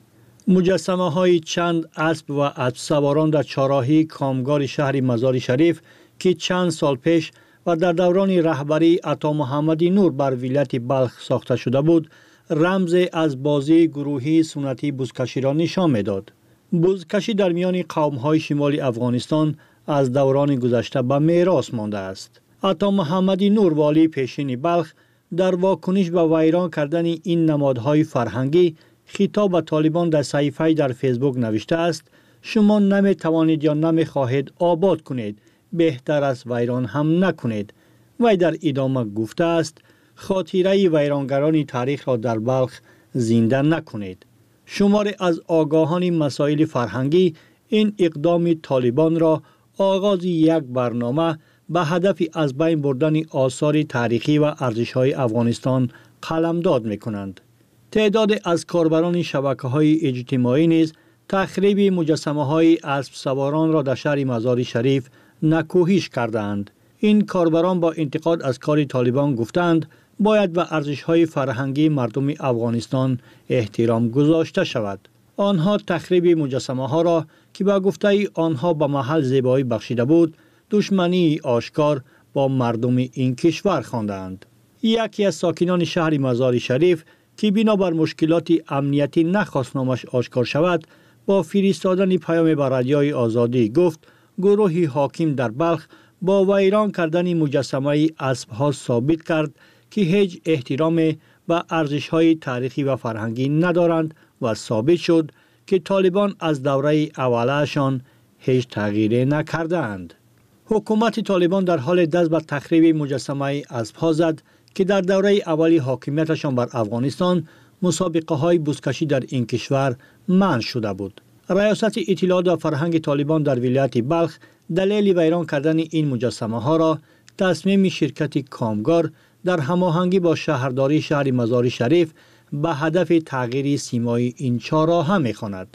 مجسمه های چند اسب و اسب سواران در چهارراهی کامگار شهر مزار شریف که چند سال پیش و در دوران رهبری عطا محمدی نور بر ولایت بلخ ساخته شده بود، رمز از بازی گروهی سنتی بزکشی را نشان می‌داد. بزکشی در میان قوم‌های شمال افغانستان از دوران گذشته به میراث مانده است. عطا محمدی نور والی پیشین بلخ در واکنش به ویران کردن این نمادهای فرهنگی خطاب به طالبان در صحیفه در فیسبوک نوشته است: شما نمی توانید یا نمی خواهید آباد کنید، بهتر است ویران هم نکنید. وی در ادامه گفته است: خاطره ویرانگران تاریخ را در بلخ زنده نکنید. شماری از آگاهان مسائل فرهنگی این اقدام طالبان را آغاز یک برنامه به هدف از بین بردن آثار تاریخی و ارزش‌های افغانستان قلمداد می‌کنند. تعداد از کاربران شبکه‌های اجتماعی نیز تخریب مجسمه‌های اسب سواران را در شهر مزار شریف نکوهش کردند. این کاربران با انتقاد از کار طالبان گفتند باید به ارزش‌های فرهنگی مردم افغانستان احترام گذاشته شود. آنها تخریب مجسمه‌ها را که با گفته آنها به محل زیبایی بخشیده بود، دشمنی آشکار با مردم این کشور خواندند. یکی از ساکنان شهر مزار شریف که بنابر مشکلات امنیتی نخواست نامش آشکار شود، با فرستادن پیام به رادیوی آزادی گفت گروهی حاکم در بلخ با ویران کردن مجسمه اسب‌ها ثابت کرد که هیچ احترام به ارزش‌های تاریخی و فرهنگی ندارند و ثابت شد که طالبان از دوره اولشان هیچ تغییری نکردند. حکومت طالبان در حال دست به تخریب مجسمه اسب‌ها زد که در دوره اولی حاکمیتشان بر افغانستان مسابقه های بزکشی در این کشور منع شده بود. ریاست اطلاعات و فرهنگ طالبان در ولایت بلخ دلیل ویران کردن این مجسمه ها را تصمیم شرکت کامگار در هماهنگی با شهرداری شهر مزار شریف به هدف تغییر سیمای این چهارراه می‌خواند.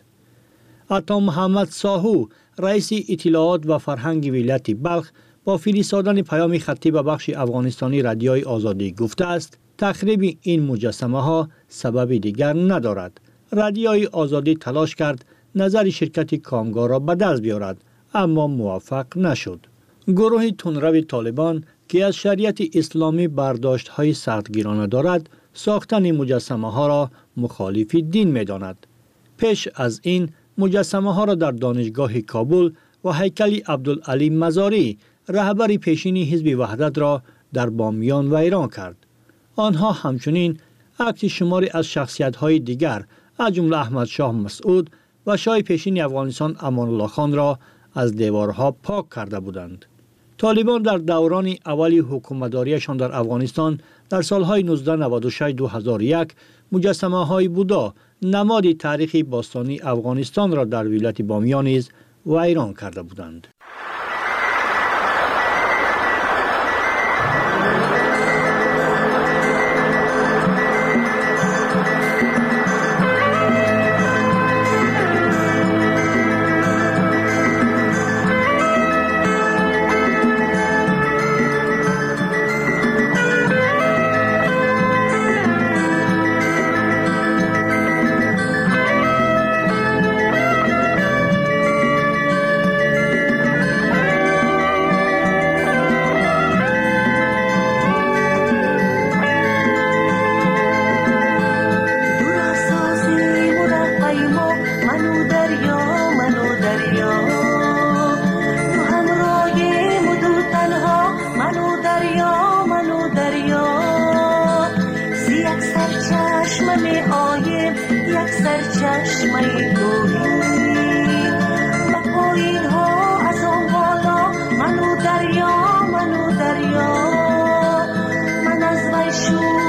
عطا محمد ساهو، رئیس اطلاعات و فرهنگ ولایت بلخ، با فرستادن پیام خطی به بخش افغانستانی رادیوی آزادی گفته است تخریب این مجسمه ها سبب دیگر ندارد. رادیوی آزادی تلاش کرد نظر شرکت کامگار را به دست بیارد، اما موفق نشد. گروه تندرو طالبان که از شریعت اسلامی برداشت های سختگیرانه دارد، ساختن مجسمه ها را مخالف دین می داند. پیش از این مجسمه ها را در دانشگاه کابل و هیکل عبدالعلی مزاری، رهبر پیشین حزب وحدت را در بامیان ویران کرد. آنها همچنین عکس شماری از شخصیت‌های دیگر از جمله احمد شاه مسعود و شاه پیشین افغانستان امان الله خان را از دیوارها پاک کرده بودند. طالبان در دوران اولی حکومتداریشان در افغانستان در سالهای نوزده نود و شش دو هزار و یک مجسمه های بودا، نماد تاریخی باستانی افغانستان را در ولایت بامیان نیز ویران کرده بودند. من از وی شور